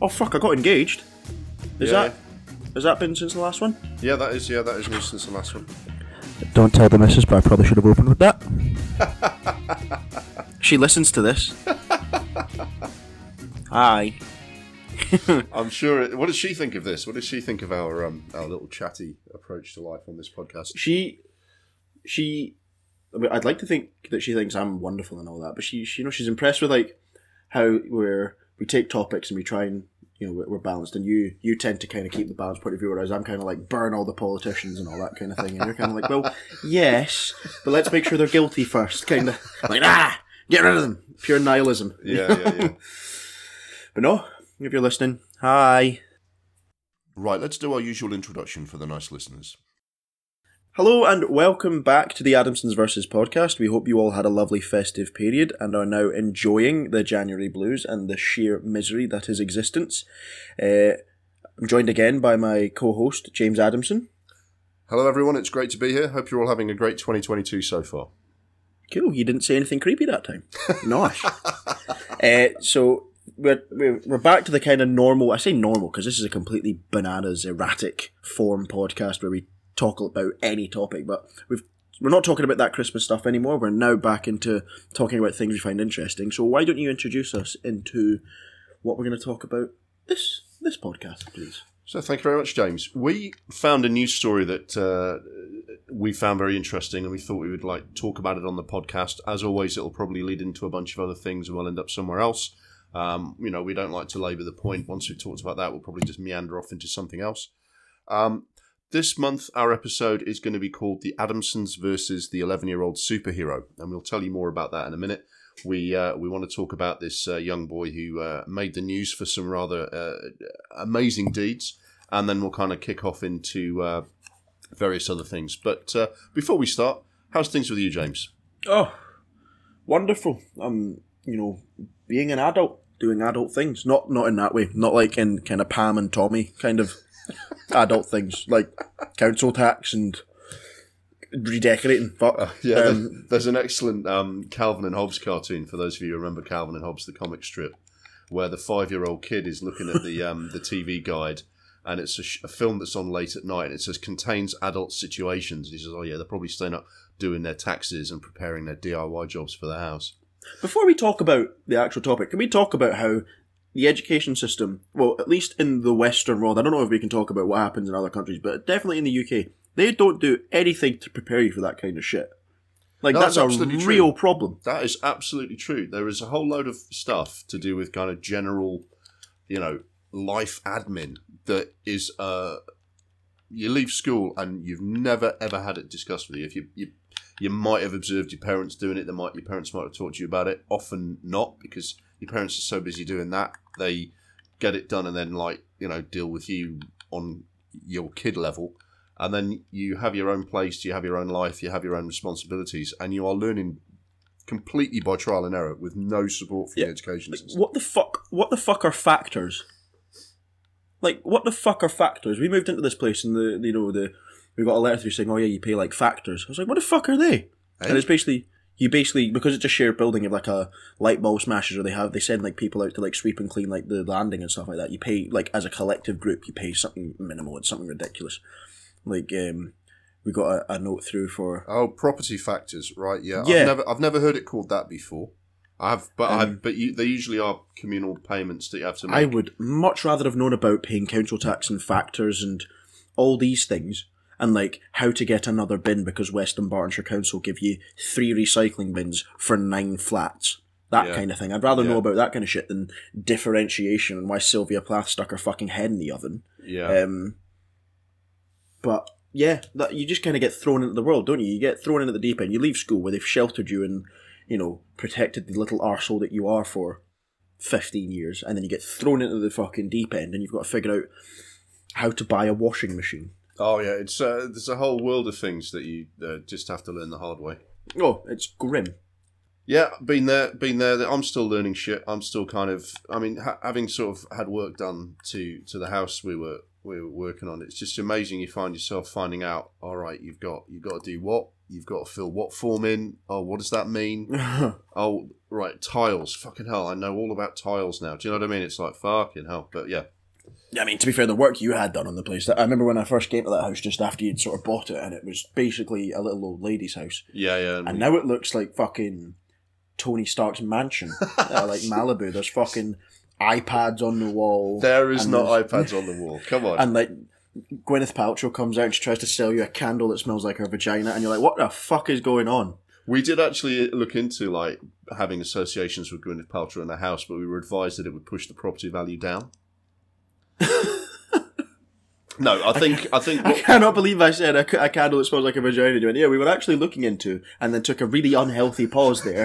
Oh fuck! I got engaged. Has that been since the last one? Yeah, that is me since the last one. Don't tell the missus, but I probably should have opened with that. She listens to this. Hi. I'm sure. What does she think of this? What does she think of our little chatty approach to life on this podcast? She. I mean, I'd like to think that she thinks I'm wonderful and all that, but she's impressed with like how we take topics and we try and we're balanced, and you tend to kind of keep the balanced point of view, whereas I'm kind of like burn all the politicians and all that kind of thing, and you're kind of like, well, yes, but let's make sure they're guilty first, kind of like get rid of them, pure nihilism. Yeah. But no, if you're listening, hi. Right, let's do our usual introduction for the nice listeners. Hello and welcome back to the Adamsons vs. podcast. We hope you all had a lovely festive period and are now enjoying the January blues and the sheer misery that is existence. I'm joined again by my co-host, James Adamson. Hello everyone, it's great to be here. Hope you're all having a great 2022 so far. Cool, you didn't say anything creepy that time. Nice. So we're back to the kind of normal, I say normal because this is a completely bananas, erratic form podcast where we talk about any topic, but we're not talking about that Christmas stuff anymore. We're now back into talking about things we find interesting. So why don't you introduce us into what we're going to talk about this podcast, please? So thank you very much, James. We found a news story that we found very interesting, and we thought we would like talk about it on the podcast. As always, it'll probably lead into a bunch of other things, and we'll end up somewhere else. We don't like to labour the point. Once we've talked about that, we'll probably just meander off into something else. This month, our episode is going to be called The Adamsons versus the 11-year-old Superhero, and we'll tell you more about that in a minute. We want to talk about this young boy who made the news for some rather amazing deeds, and then we'll kind of kick off into various other things. But before we start, how's things with you, James? Oh, wonderful. Being an adult, doing adult things. Not in that way. Not like in kind of Pam and Tommy kind of adult things like council tax and redecorating. There's an excellent Calvin and Hobbes cartoon, for those of you who remember Calvin and Hobbes, the comic strip, where the 5-year-old kid is looking at the TV guide, and it's a film that's on late at night, and it says contains adult situations. And he says, oh yeah, they're probably staying up doing their taxes and preparing their DIY jobs for the house. Before we talk about the actual topic, can we talk about how the education system, well, at least in the Western world, I don't know if we can talk about what happens in other countries, but definitely in the UK, they don't do anything to prepare you for that kind of shit. Like, no, that's a real problem. That is absolutely true. There is a whole load of stuff to do with kind of general, life admin that is, you leave school and you've never, ever had it discussed with you. If you might have observed your parents doing it, your parents might have taught you about it. Often not, because your parents are so busy doing that, they get it done and then deal with you on your kid level. And then you have your own place, you have your own life, you have your own responsibilities, and you are learning completely by trial and error with no support from the education system. What the fuck are factors? Like, what the fuck are factors? We moved into this place and we got a letter through saying, oh yeah, you pay like factors. I was like, what the fuck are they? Hey? And it's basically, because it's a shared building, you have like a light bulb smashes, or they send like people out to like sweep and clean like the landing and stuff like that. You pay, like, as a collective group, you pay something minimal. It's something ridiculous. Like, we got a note through for... Oh, property factors, right, yeah. I've never heard it called that before. They usually are communal payments that you have to make. I would much rather have known about paying council tax and factors and all these things, and like how to get another bin because Western Bartonshire Council give you 3 recycling bins for 9 flats. That kind of thing. I'd rather know about that kind of shit than differentiation and why Sylvia Plath stuck her fucking head in the oven. Yeah. But yeah, that you just kind of get thrown into the world, don't you? You get thrown into the deep end. You leave school where they've sheltered you and, protected the little arsehole that you are for 15 years, and then you get thrown into the fucking deep end and you've got to figure out how to buy a washing machine. Oh yeah, it's there's a whole world of things that you just have to learn the hard way. Oh, it's grim. Yeah, been there. I'm still learning shit. I'm still kind of, having sort of had work done to the house we were working on. It's just amazing. You find yourself finding out, all right, you've got to do what? You've got to fill what form in? Oh, what does that mean? Oh, right, tiles. Fucking hell, I know all about tiles now. Do you know what I mean? It's like, fucking hell. But yeah. Yeah, I mean, to be fair, the work you had done on the place, I remember when I first came to that house just after you'd sort of bought it, and it was basically a little old lady's house. Yeah. And now it looks like fucking Tony Stark's mansion. Like Malibu. There's fucking iPads on the wall. There is not iPads on the wall. Come on. And like Gwyneth Paltrow comes out and she tries to sell you a candle that smells like her vagina, and you're like, what the fuck is going on? We did actually look into like having associations with Gwyneth Paltrow in the house, but we were advised that it would push the property value down. No, I think. I cannot believe I said a candle that smells like a vagina. Doing we were actually looking into, and then took a really unhealthy pause there.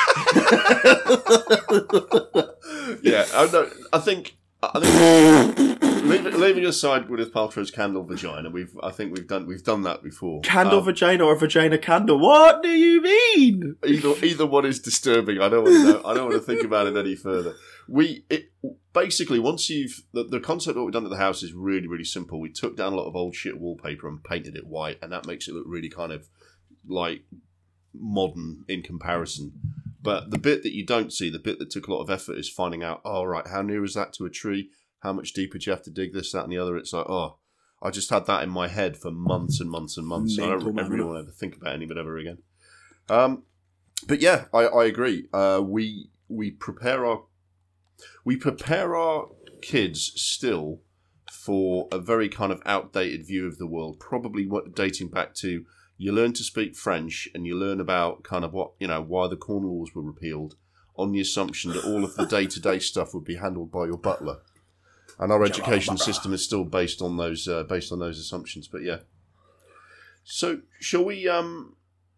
Yeah, I think leaving aside Gwyneth Paltrow's candle vagina, I think we've done that before. Candle vagina or vagina candle? What do you mean? Either one is disturbing. I don't want to know. I don't want to think about it any further. Basically, once the concept of what we've done at the house is really, really simple. We took down a lot of old shit wallpaper and painted it white, and that makes it look really kind of like modern in comparison. But the bit that you don't see, the bit that took a lot of effort, is finding out, how near is that to a tree? How much deeper do you have to dig this, that, and the other? It's like, I just had that in my head for months and months and months. I don't really want to ever think about any of it ever again. But yeah, I agree. We prepare our kids still for a very kind of outdated view of the world, probably dating back to you learn to speak French and you learn about kind of why the Corn Laws were repealed on the assumption that all of the day-to-day stuff would be handled by your butler. And our education system is still based on those assumptions. But yeah. So shall we open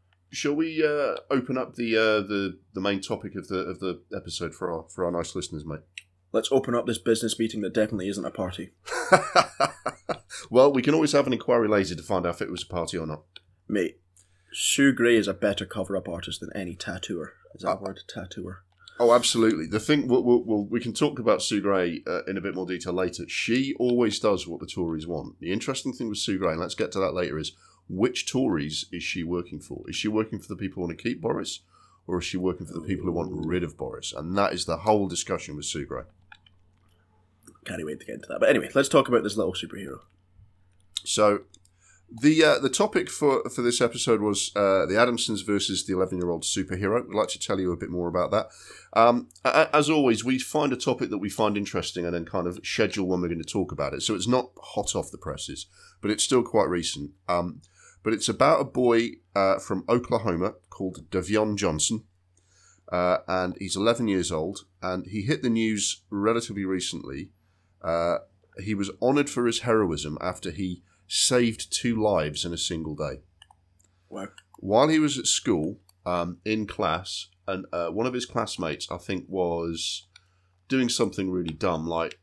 up the main topic of the episode for our nice listeners, mate? Let's open up this business meeting that definitely isn't a party. Well, we can always have an inquiry later to find out if it was a party or not. Mate, Sue Gray is a better cover-up artist than any tattooer. Is that a word? Tattooer. Oh, absolutely. The thing we can talk about Sue Gray in a bit more detail later. She always does what the Tories want. The interesting thing with Sue Gray, and let's get to that later, is which Tories is she working for? Is she working for the people who want to keep Boris, or is she working for the people who want rid of Boris? And that is the whole discussion with Sue Gray. Can't wait to get into that. But anyway, let's talk about this little superhero. So, the topic for this episode was the Adamsons versus the 11-year-old superhero. We'd like to tell you a bit more about that. As always, we find a topic that we find interesting and then kind of schedule when we're going to talk about it. So it's not hot off the presses, but it's still quite recent. But it's about a boy from Oklahoma called Davion Johnson. And he's 11 years old, and he hit the news relatively recently. He was honoured for his heroism after he saved 2 lives in a single day. Wow. While he was at school, in class, and one of his classmates, I think, was doing something really dumb, like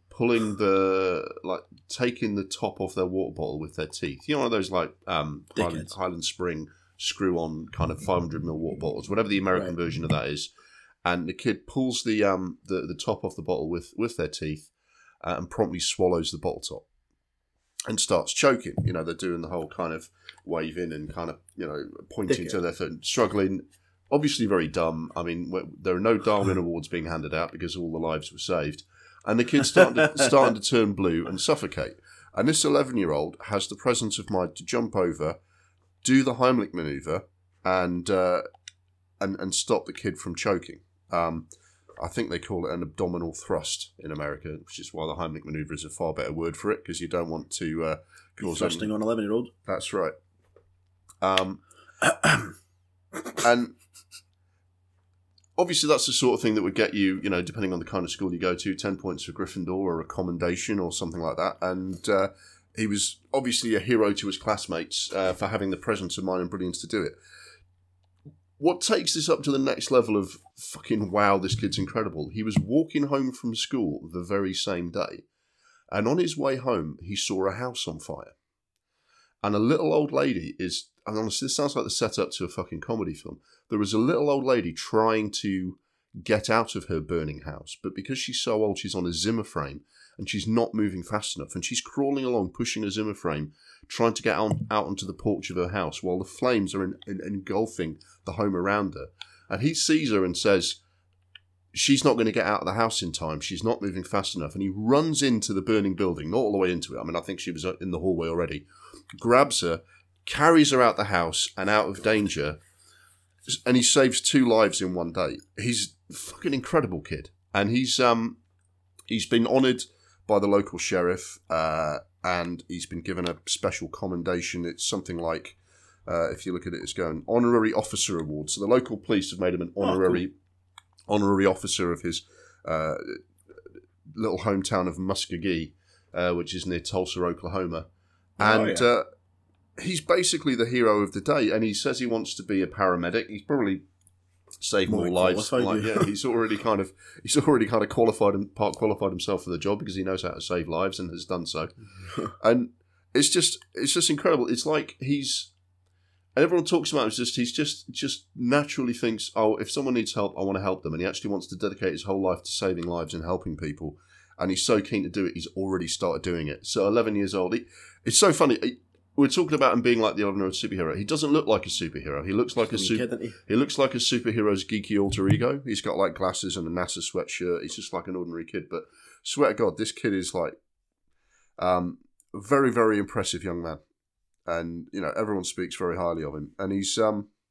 taking the top off their water bottle with their teeth. You know, one of those like Highland Spring screw-on kind of 500ml water bottles, whatever the American version of that is. And the kid pulls the top off the bottle with their teeth and promptly swallows the bottle top and starts choking. You know, they're doing the whole kind of waving and kind of, pointing to their foot, struggling. Obviously very dumb. I mean, there are no Darwin Awards being handed out because all the lives were saved. And the kid's starting to turn blue and suffocate. And this 11-year-old has the presence of mind to jump over, do the Heimlich manoeuvre, and stop the kid from choking. I think they call it an abdominal thrust in America, which is why the Heimlich manoeuvre is a far better word for it, because you don't want to cause thrusting on 11-year-old. That's right. And obviously that's the sort of thing that would get you, depending on the kind of school you go to, 10 points for Gryffindor or a commendation or something like that. And he was obviously a hero to his classmates for having the presence of mind and brilliance to do it. What takes this up to the next level of fucking wow, this kid's incredible. He was walking home from school the very same day, and on his way home, he saw a house on fire. And a little old lady and honestly, this sounds like the setup to a fucking comedy film. There was a little old lady trying to get out of her burning house, but because she's so old, she's on a Zimmer frame, and she's not moving fast enough, and she's crawling along, pushing a Zimmer frame, trying to get out onto the porch of her house while the flames are engulfing the home around her. And he sees her and says, she's not going to get out of the house in time. She's not moving fast enough. And he runs into the burning building, not all the way into it. I mean, I think she was in the hallway already. Grabs her, carries her out the house and out of danger. And he saves 2 lives in one day. He's a fucking incredible kid. And he's been honoured by the local sheriff, and he's been given a special commendation. It's something like, if you look at it, it's going Honorary Officer Award. So the local police have made him an honorary officer of his little hometown of Muskogee, which is near Tulsa, Oklahoma. And he's basically the hero of the day. And he says he wants to be a paramedic. He's probably saved more lives. He's already kind of qualified and part qualified himself for the job because he knows how to save lives and has done so. And it's just incredible. It's like everyone talks about it, he just naturally thinks, oh, if someone needs help, I want to help them. And he actually wants to dedicate his whole life to saving lives and helping people. And he's so keen to do it, he's already started doing it. So 11 years old. It's so funny. We're talking about him being like the ordinary superhero. He doesn't look like a superhero. He looks like he looks like a superhero's geeky alter ego. He's got like glasses and a NASA sweatshirt. He's just like an ordinary kid. But swear to God, this kid is like a very, very impressive young man. And, you know, everyone speaks very highly of him. And he's,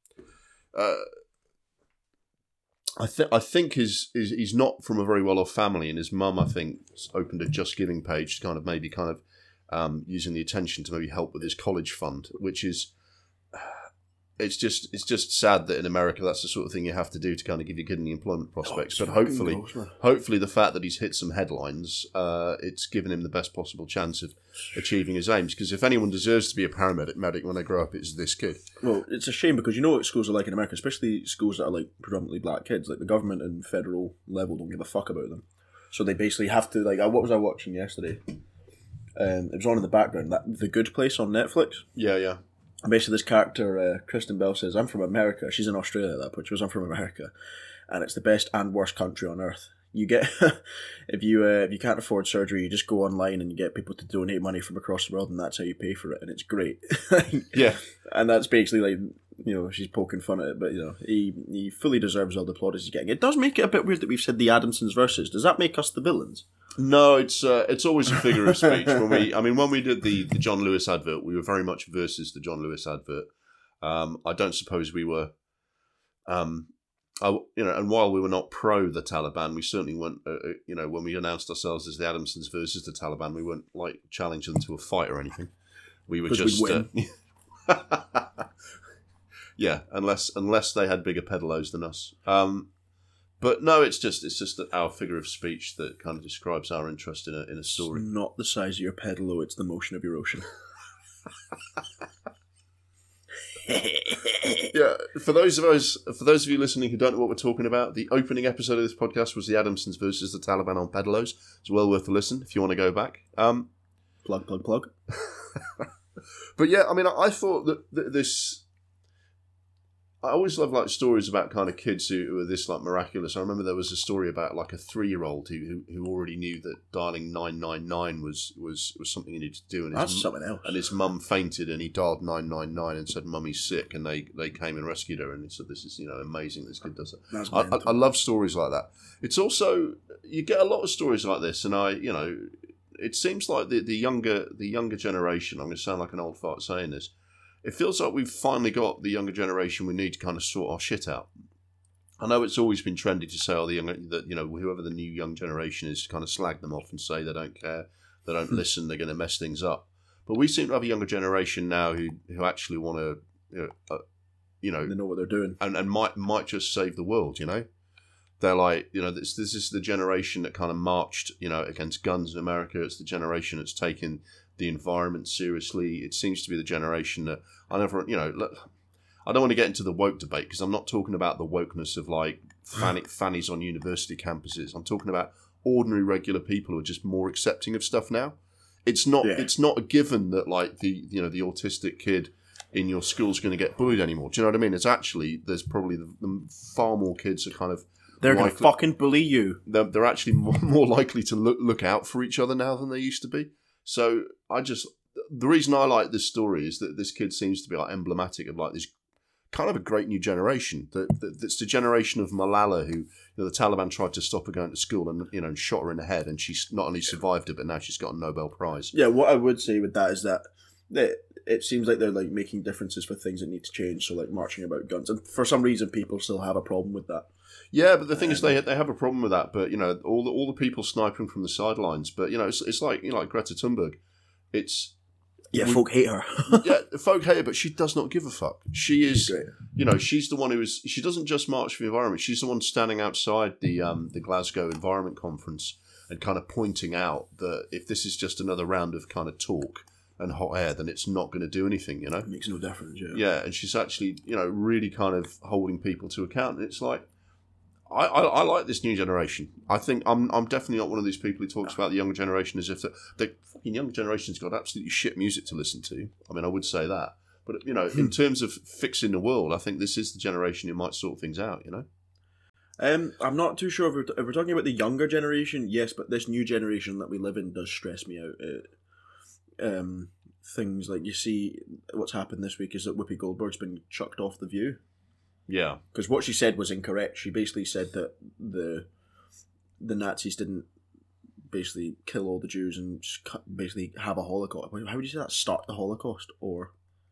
I think he's not from a very well-off family. And his mum, I think, opened a Just Giving page to maybe using the attention to maybe help with his college fund, which is, it's just sad that in America that's the sort of thing you have to do to kind of give your kid any employment prospects. But hopefully the fact that he's hit some headlines, it's given him the best possible chance of achieving his aims. Because if anyone deserves to be a paramedic when they grow up, it's this kid. Well, it's a shame because you know what schools are like in America, especially schools that are like predominantly black kids. Like the government and federal level don't give a fuck about them, so they basically have to like. What was I watching yesterday? It was on in the background. The Good Place on Netflix. Yeah. And basically, this character, Kristen Bell, says, I'm from America. She's in Australia at that point. She was, I'm from America. And it's the best and worst country on earth. You get, if you can't afford surgery, you just go online and you get people to donate money from across the world, and that's how you pay for it. And it's great. Yeah. And that's basically like, you know, she's poking fun at it, but, you know, he fully deserves all the plaudits he's getting. It does make it a bit weird that we've said the Adamsons versus. Does that make us the villains? No, it's always a figure of speech. When we did the John Lewis advert, we were very much versus the John Lewis advert. I don't suppose we were, and while we were not pro the Taliban, we certainly weren't. When we announced ourselves as the Adamsons versus the Taliban, we weren't like challenging them to a fight or anything. We were just, yeah, unless they had bigger pedalos than us. But no, it's just that our figure of speech that kind of describes our interest in a story. It's not the size of your pedalo; it's the motion of your ocean. Yeah, for those of you listening who don't know what we're talking about, the opening episode of this podcast was the Adamsons versus the Taliban on pedalos. It's well worth a listen if you want to go back. Plug. But yeah, I mean, I thought that this. I always love like stories about kind of kids who are this like miraculous. I remember there was a story about like a 3-year-old who already knew that dialing 999 was something he needed to do, and that's something else. And his mum fainted, and he dialed 999 and said, "Mummy's sick," and they came and rescued her. And he said, "This is amazing. This kid does it." I love stories like that. It's also you get a lot of stories like this, and it seems like the younger generation. I'm going to sound like an old fart saying this. It feels like we've finally got the younger generation we need to kind of sort our shit out. I know it's always been trendy to say, whoever the new young generation is, kind of slag them off and say they don't care, they don't listen, they're going to mess things up. But we seem to have a younger generation now who actually want to, they know what they're doing, and might just save the world. They're like, this is the generation that kind of marched, against guns in America. It's the generation that's taken the environment seriously. It seems to be the generation that I don't want to get into the woke debate because I'm not talking about the wokeness of like fannies on university campuses. I'm talking about ordinary regular people who are just more accepting of stuff now. It's not a given that like the autistic kid in your school's going to get bullied anymore. Do you know what I mean? It's actually there's probably the far more kids are kind of they're going to fucking bully you. They're actually more likely to look out for each other now than they used to be. So the reason I like this story is that this kid seems to be like emblematic of like this kind of a great new generation. That's the generation of Malala, who the Taliban tried to stop her going to school and shot her in the head, and she's not only survived it, but now she's got a Nobel Prize. Yeah, what I would say with that is that it seems like they're like making differences for things that need to change. So like marching about guns, and for some reason people still have a problem with that. Yeah, but the thing is, they have a problem with that. But all the people sniping from the sidelines. But it's like like Greta Thunberg. Folk hate her. Yeah, folk hate her, but she does not give a fuck. She is, she's the one she doesn't just march for the environment. She's the one standing outside the Glasgow Environment Conference and kind of pointing out that if this is just another round of kind of talk and hot air, then it's not going to do anything. It makes no difference. Yeah. Yeah, and she's actually really kind of holding people to account. And it's like, I like this new generation. I think I'm definitely not one of these people who talks about the younger generation as if the fucking younger generation's got absolutely shit music to listen to. I mean, I would say that, but in terms of fixing the world, I think this is the generation who might sort things out. I'm not too sure if we're talking about the younger generation. Yes, but this new generation that we live in does stress me out. Things like, you see, what's happened this week is that Whoopi Goldberg's been chucked off The View. Yeah, because what she said was incorrect. She basically said that the Nazis didn't basically kill all the Jews and basically have a Holocaust. How would you say that? Start the Holocaust, or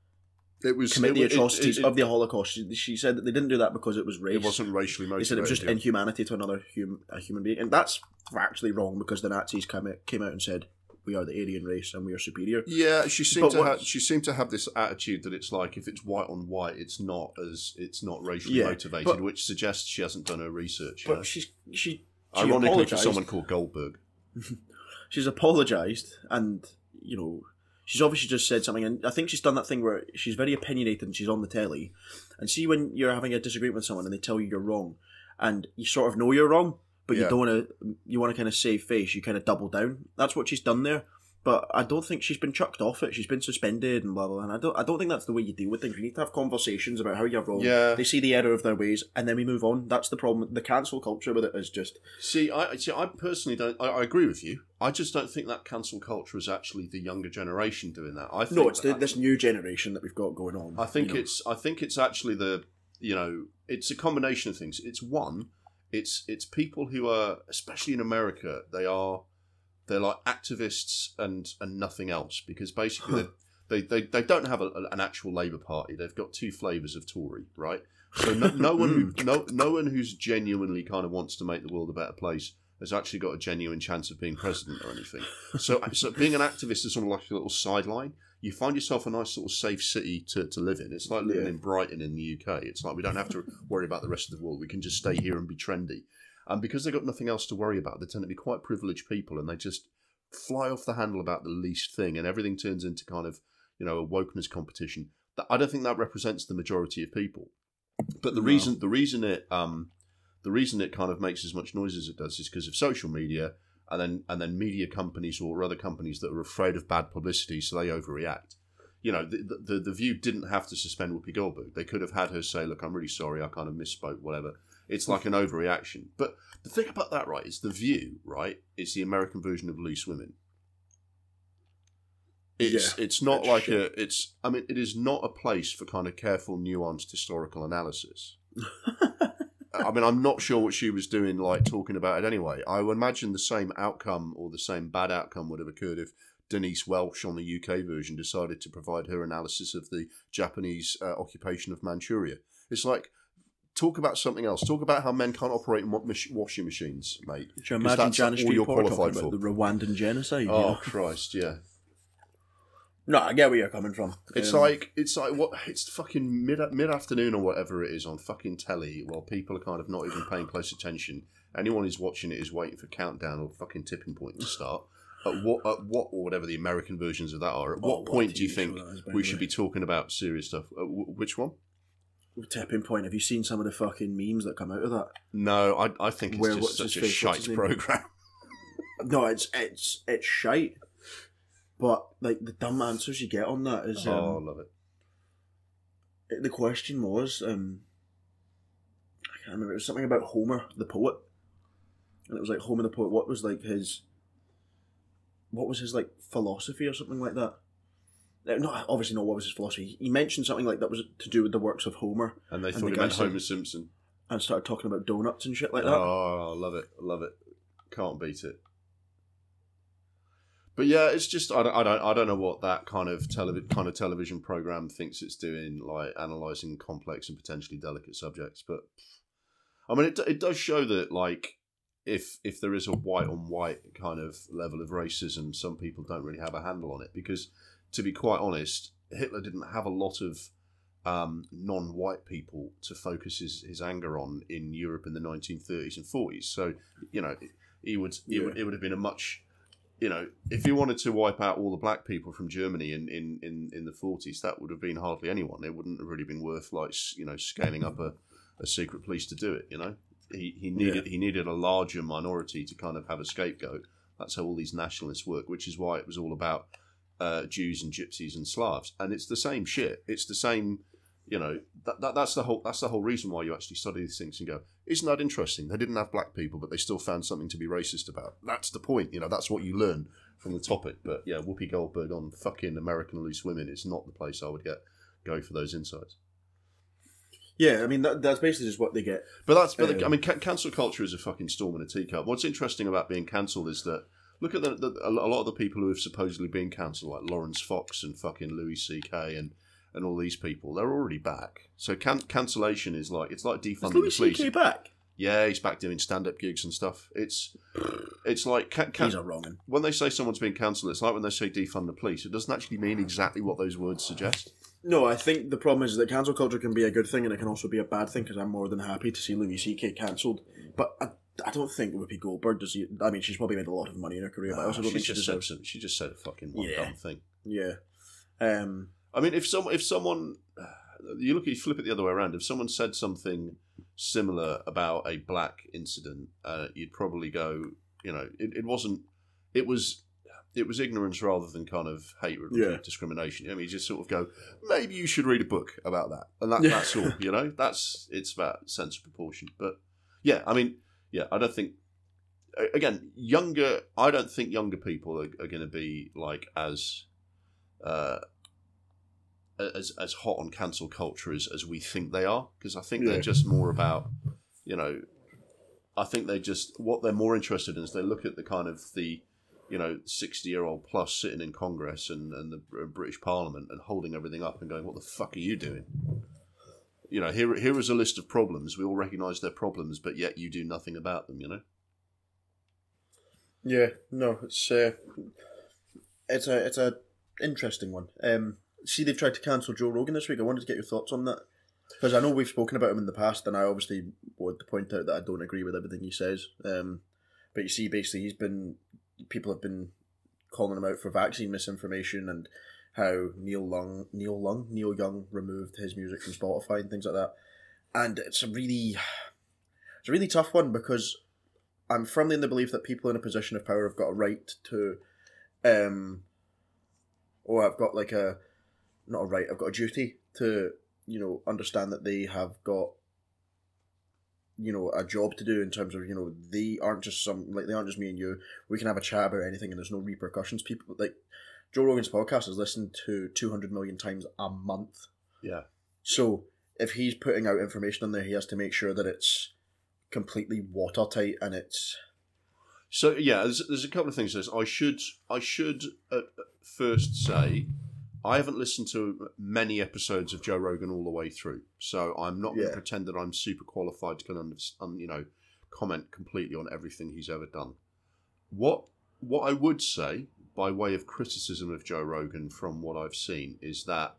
commit the atrocities of the Holocaust? She said that they didn't do that because it was race. It wasn't racially motivated. They said it was just inhumanity to another human being, and that's actually wrong because the Nazis came out and said, we are the Aryan race and we are superior. Yeah, she seemed to have this attitude that it's like, if it's white on white, it's not racially motivated, which suggests she hasn't done her research. But she ironically for someone called Goldberg. She's apologised, and she's obviously just said something, and I think she's done that thing where she's very opinionated and she's on the telly, and see when you're having a disagreement with someone and they tell you you're wrong, and you sort of know you're wrong, but you don't want to. You want to kind of save face. You kind of double down. That's what she's done there. But I don't think she's been chucked off it. She's been suspended and blah blah. And I don't think that's the way you deal with things. We need to have conversations about how you're wrong. Yeah. They see the error of their ways, and then we move on. That's the problem. The cancel culture with it is just. I personally don't. I agree with you. I just don't think that cancel culture is actually the younger generation doing that. I think it's this new generation that we've got going on. I think it's actually it's a combination of things. It's one. It's people who are, especially in America, they're like activists and nothing else, because basically they don't have an actual Labour Party. They've got two flavours of Tory, right? So no one who's genuinely kind of wants to make the world a better place has actually got a genuine chance of being president or anything. So being an activist is sort of like a little sideline. You find yourself a nice sort of safe city to live in. It's like living in Brighton in the UK. It's like we don't have to worry about the rest of the world. We can just stay here and be trendy. And because they've got nothing else to worry about, they tend to be quite privileged people, and they just fly off the handle about the least thing, and everything turns into kind of, a wokeness competition. I don't think that represents the majority of people. But the reason it kind of makes as much noise as it does is because of social media. And then media companies or other companies that are afraid of bad publicity, so they overreact. The View didn't have to suspend Whoopi Goldberg. They could have had her say, "Look, I'm really sorry, I kind of misspoke, whatever." It's like an overreaction. But the thing about that, right, is The View, right, is the American version of Loose Women. It's not like it is not a place for kind of careful, nuanced historical analysis. I mean, I'm not sure what she was doing, like, talking about it anyway. I would imagine the same outcome or the same bad outcome would have occurred if Denise Welch on the UK version decided to provide her analysis of the Japanese occupation of Manchuria. It's like, talk about something else. Talk about how men can't operate in washing machines, mate. Do you imagine Janet Street Porter talking about the Rwandan genocide? Oh, Christ, yeah. No, I get where you're coming from. It's like what? It's fucking mid afternoon or whatever it is on fucking telly, while people are kind of not even paying close attention. Anyone who's watching it is waiting for Countdown or fucking Tipping Point to start. At what or whatever the American versions of that are. At what point do you think we should be talking about serious stuff? Which one? Tipping Point. Have you seen some of the fucking memes that come out of that? No, I think it's just such a shite program. No, it's shite. But like the dumb answers you get on that is I love it. The question was I can't remember, it was something about Homer the poet. And it was like Homer the poet, what was his like philosophy or something like that? not obviously not what was his philosophy. He mentioned something like that was to do with the works of Homer, and they thought he meant Homer Simpson, and started talking about donuts and shit like that. Oh, I love it, can't beat it. But yeah, it's just I don't know what that kind of television program thinks it's doing, like analysing complex and potentially delicate subjects. But I mean, it does show that, like, if there is a white on white kind of level of racism, some people don't really have a handle on it. Because, to be quite honest, Hitler didn't have a lot of non-white people to focus his anger on in Europe in the 1930s and 40s. So, you know, it would have been a much, you know, if he wanted to wipe out all the black people from Germany in the 40s, that would have been hardly anyone. It wouldn't have really been worth, like, you know, scaling up a secret police to do it. You know, he needed a larger minority to kind of have a scapegoat. That's how all these nationalists work, which is why it was all about Jews and Gypsies and Slavs. And it's the same shit. It's the same. You know, that's the whole reason why you actually study these things and go, isn't that interesting? They didn't have black people, but they still found something to be racist about. That's the point. You know, that's what you learn from the topic. But yeah, Whoopi Goldberg on fucking American Loose Women is not the place I would go for those insights. Yeah, I mean that's basically just what they get. But I mean, cancel culture is a fucking storm in a teacup. What's interesting about being cancelled is that look at a lot of the people who have supposedly been cancelled, like Lawrence Fox and fucking Louis C.K. and all these people, they're already back. So cancellation is like, it's like defunding the police. Louis C.K. back? Yeah, he's back doing stand-up gigs and stuff. It's like he's a wrong'un. When they say someone's been cancelled, it's like when they say defund the police. It doesn't actually mean exactly what those words suggest. No, I think the problem is that cancel culture can be a good thing and it can also be a bad thing, because I'm more than happy to see Louis C.K. cancelled. But I don't think Whoopi Goldberg does. I mean, she's probably made a lot of money in her career, but I also don't think she deserves it. She just said a fucking dumb thing. Yeah. I mean, if someone, you flip it the other way around. If someone said something similar about a black incident, you'd probably go, you know, it was ignorance rather than kind of hate or discrimination. I mean, you just sort of go, maybe you should read a book about that, and that's all. You know, it's about sense of proportion. But yeah, I mean, yeah, I don't think. Again, I don't think younger people are going to be like as hot on cancel culture as we think they are, because I think they're just more about, you know, I think what they're more interested in is they look at the kind of the, you know, 60-year-old plus sitting in Congress and the British Parliament and holding everything up and going, what the fuck are you doing? You know, here is a list of problems. We all recognise they're problems, but yet you do nothing about them, you know? Yeah, no, it's a interesting one. See, they've tried to cancel Joe Rogan this week. I wanted to get your thoughts on that, because I know we've spoken about him in the past, and I obviously want to point out that I don't agree with everything he says. But you see, basically, people have been calling him out for vaccine misinformation and how Neil Young removed his music from Spotify and things like that. And it's a really tough one, because I'm firmly in the belief that people in a position of power have got a right to, I've got like not a right, I've got a duty to, you know, understand that they have got, you know, a job to do in terms of, you know, they aren't just me and you. We can have a chat about anything and there's no repercussions. People, like, Joe Rogan's podcast is listened to 200 million times a month. Yeah. So if he's putting out information on there, he has to make sure that it's completely watertight and it's... So yeah, there's a couple of things. I should first say I haven't listened to many episodes of Joe Rogan all the way through, so I'm not going to pretend that I'm super qualified to kind of comment completely on everything he's ever done. What I would say by way of criticism of Joe Rogan from what I've seen is that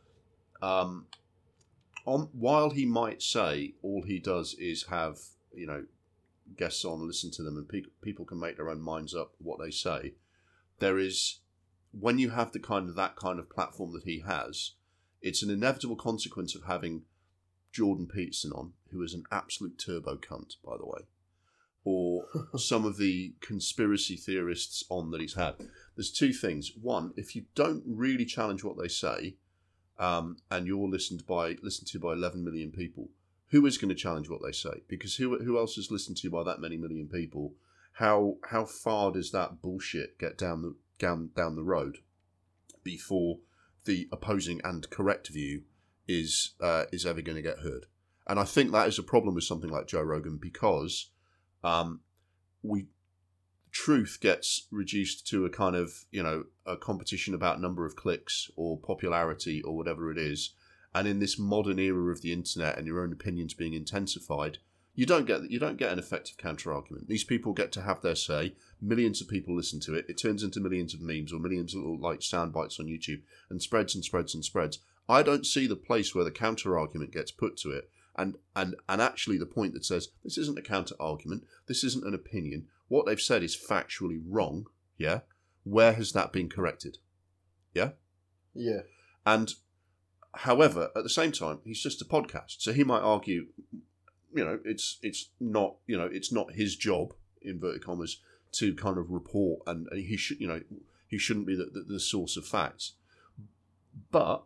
while he might say all he does is have, you know, guests on, listen to them, and people can make their own minds up what they say, there is, when you have that kind of platform that he has, it's an inevitable consequence of having Jordan Peterson on, who is an absolute turbo cunt, by the way, or some of the conspiracy theorists on that he's had. There's two things. One, if you don't really challenge what they say, and you're listened to by 11 million people, who is going to challenge what they say? Because who else is listened to by that many million people? How far does that bullshit get down the road before the opposing and correct view is ever going to get heard. And I think that is a problem with something like Joe Rogan, because truth gets reduced to a kind of, a competition about number of clicks or popularity or whatever it is. And in this modern era of the internet and your own opinions being intensified, you don't get an effective counter argument. These people get to have their say. Millions of people listen to it. It turns into millions of memes or millions of little sound bites on YouTube and spreads and spreads and spreads. I don't see the place where the counter argument gets put to it. And actually the point that says, this isn't a counter argument, this isn't an opinion, what they've said is factually wrong, yeah? Where has that been corrected? Yeah? Yeah. And, however, at the same time, he's just a podcast. So he might argue, it's not his job, inverted commas, to kind of report, and he shouldn't be the source of facts. But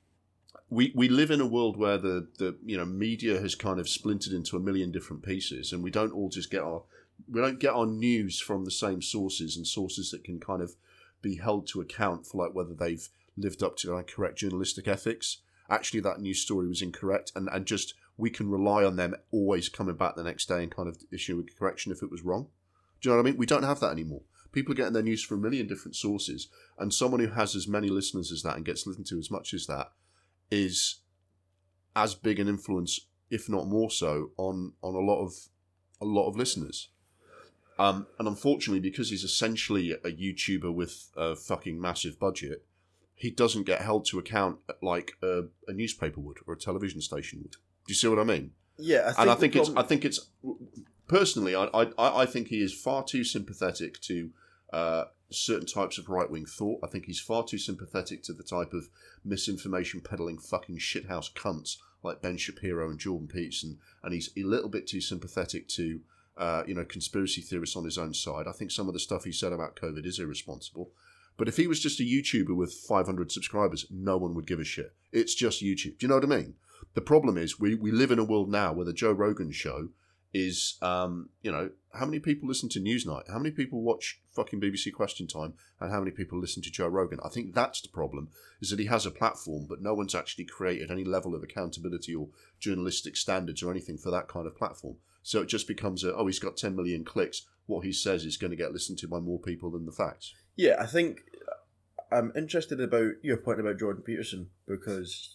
we live in a world where the media has kind of splintered into a million different pieces, and we don't all just get our news from the same sources, and sources that can kind of be held to account for like whether they've lived up to correct journalistic ethics. Actually, that news story was incorrect, and just we can rely on them always coming back the next day and kind of issuing a correction if it was wrong. Do you know what I mean? We don't have that anymore. People are getting their news from a million different sources, and someone who has as many listeners as that and gets listened to as much as that is as big an influence, if not more so, on a lot of listeners. And unfortunately, because he's essentially a YouTuber with a fucking massive budget, he doesn't get held to account like a newspaper would or a television station would. Do you see what I mean? Yeah, I think it's personally, I think he is far too sympathetic to certain types of right-wing thought. I think he's far too sympathetic to the type of misinformation peddling fucking shithouse cunts like Ben Shapiro and Jordan Peterson, and he's a little bit too sympathetic to conspiracy theorists on his own side. I think some of the stuff he said about COVID is irresponsible. But if he was just a YouTuber with 500 subscribers, no one would give a shit. It's just YouTube. Do you know what I mean? The problem is we live in a world now where the Joe Rogan show is, how many people listen to Newsnight? How many people watch fucking BBC Question Time? And how many people listen to Joe Rogan? I think that's the problem, is that he has a platform, but no one's actually created any level of accountability or journalistic standards or anything for that kind of platform. So it just becomes he's got 10 million clicks. What he says is going to get listened to by more people than the facts. Yeah, I think I'm interested about your point about Jordan Peterson, because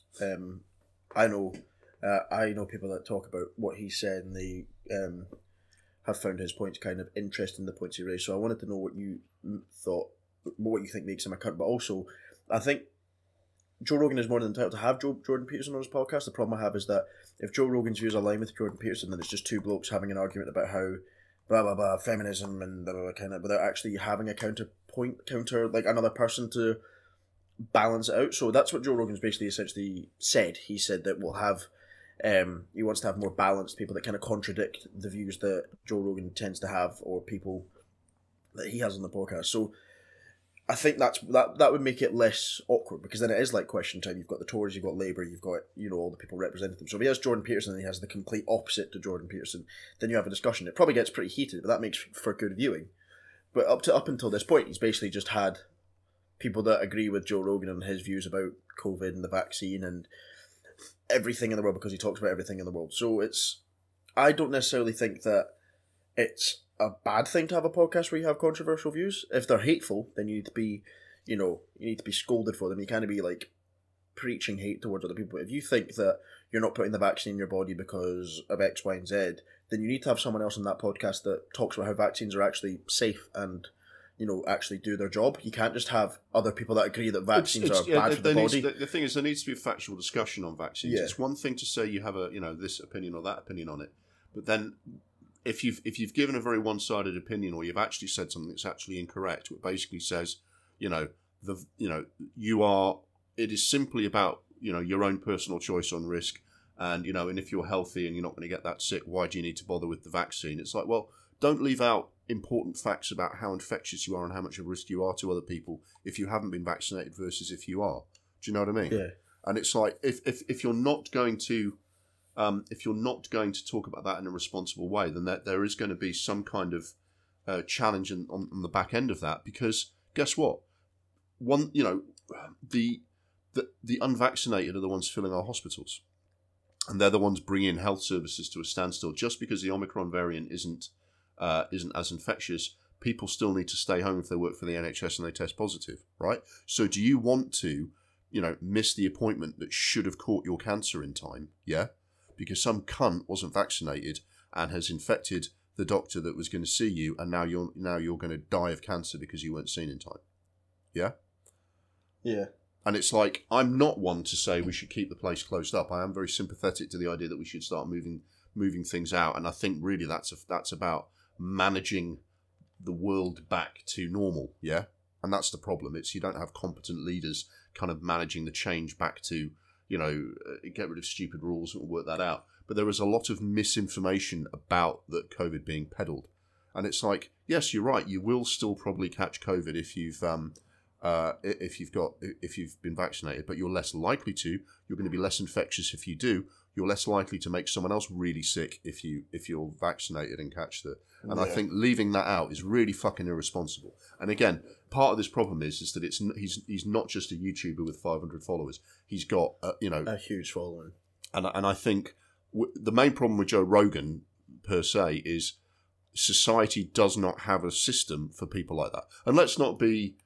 I know people that talk about what he said, and they have found his points kind of interesting, the points he raised. So I wanted to know what you thought, what you think makes him a cunt. But also, I think Joe Rogan is more than entitled to have Jordan Peterson on his podcast. The problem I have is that if Joe Rogan's views align with Jordan Peterson, then it's just two blokes having an argument about how blah blah blah feminism and blah, blah, blah, kind of, without actually having a counter like another person to balance it out. So that's what Joe Rogan's basically essentially said. He said that we'll have he wants to have more balanced people that kind of contradict the views that Joe Rogan tends to have, or people that he has on the podcast. So I think that would make it less awkward, because then it is like Question Time. You've got the Tories, you've got Labour, you've got all the people representing them. So if he has Jordan Peterson and he has the complete opposite to Jordan Peterson, then you have a discussion. It probably gets pretty heated, but that makes for good viewing. But up until this point, he's basically just had people that agree with Joe Rogan and his views about COVID and the vaccine and everything in the world, because he talks about everything in the world. So I don't necessarily think that it's a bad thing to have a podcast where you have controversial views. If they're hateful, then you need to be, you need to be scolded for them. You can't be like preaching hate towards other people. If you think that you're not putting the vaccine in your body because of X, Y, and Z, then you need to have someone else on that podcast that talks about how vaccines are actually safe and actually do their job. You can't just have other people that agree that vaccines are bad for the body. The thing is, there needs to be a factual discussion on vaccines. Yeah. It's one thing to say you have a this opinion or that opinion on it, but then if you've given a very one-sided opinion, or you've actually said something that's actually incorrect, it basically says it is simply about your own personal choice on risk, and and if you're healthy and you're not going to get that sick, why do you need to bother with the vaccine? It's like, well, don't leave out important facts about how infectious you are and how much of a risk you are to other people if you haven't been vaccinated versus if you are. Do you know what I mean? Yeah. And it's like, if you're not going to talk about that in a responsible way, then there is going to be some kind of challenge on the back end of that, because guess what? The the unvaccinated are the ones filling our hospitals. And they're the ones bringing health services to a standstill. Just because the Omicron variant isn't as infectious, people still need to stay home if they work for the NHS and they test positive, right? So do you want to, miss the appointment that should have caught your cancer in time, yeah? Because some cunt wasn't vaccinated and has infected the doctor that was going to see you, and now you're going to die of cancer because you weren't seen in time, yeah? Yeah. And it's like, I'm not one to say we should keep the place closed up. I am very sympathetic to the idea that we should start moving things out. And I think really that's about managing the world back to normal, yeah? And that's the problem. It's you don't have competent leaders kind of managing the change back to, get rid of stupid rules and work that out. But there is a lot of misinformation about that COVID being peddled. And it's like, yes, you're right. You will still probably catch COVID if you've been vaccinated, but you're less likely to. You're going to be less infectious if you do. You're less likely to make someone else really sick if you're vaccinated and catch the. And I think leaving that out is really fucking irresponsible. And again, part of this problem is that he's not just a YouTuber with 500 followers. He's got a huge following. And I think the main problem with Joe Rogan per se is society does not have a system for people like that. And let's not being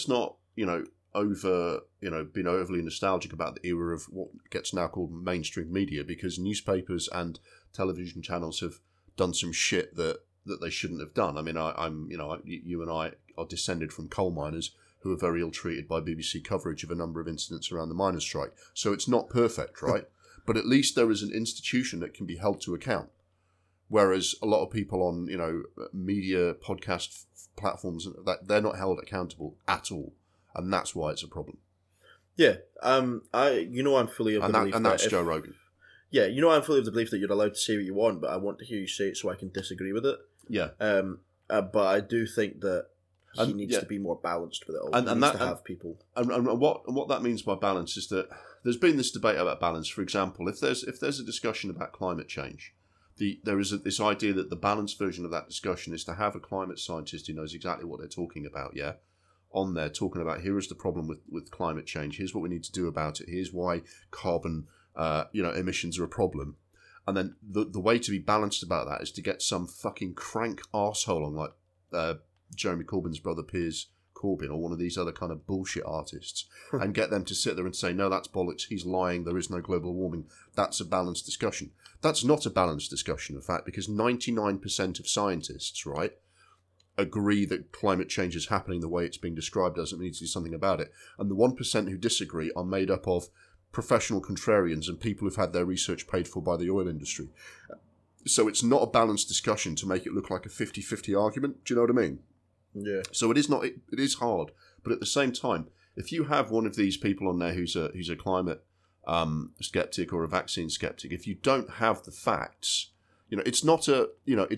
overly nostalgic about the era of what gets now called mainstream media, because newspapers and television channels have done some shit that they shouldn't have done. I mean, you and I are descended from coal miners who were very ill treated by BBC coverage of a number of incidents around the miners' strike. So it's not perfect, right? But at least there is an institution that can be held to account. Whereas a lot of people on, media podcast platforms, they're not held accountable at all. And that's why it's a problem. Yeah. I'm fully of the belief and that's Joe Rogan. Yeah, I'm fully of the belief that you're allowed to say what you want, but I want to hear you say it so I can disagree with it. Yeah. But I do think that he needs to be more balanced with it all. He needs to have people. And what that means by balance is that there's been this debate about balance. For example, if there's a discussion about climate change, there is this idea that the balanced version of that discussion is to have a climate scientist who knows exactly what they're talking about, yeah? On there, talking about here is the problem with climate change, here's what we need to do about it, here's why carbon emissions are a problem. And then the way to be balanced about that is to get some fucking crank arsehole on like Jeremy Corbyn's brother Piers Corbyn or one of these other kind of bullshit artists and get them to sit there and say, no, that's bollocks, he's lying, there is no global warming. That's a balanced discussion. That's not a balanced discussion, in fact, because 99% of scientists, right, agree that climate change is happening the way it's being described, doesn't need to do something about it. And the 1% who disagree are made up of professional contrarians and people who've had their research paid for by the oil industry. So it's not a balanced discussion to make it look like a 50-50 argument. Do you know what I mean? Yeah. So it is not. It is hard, but at the same time, if you have one of these people on there who's a climate skeptic or a vaccine skeptic, if you don't have the facts, it's not a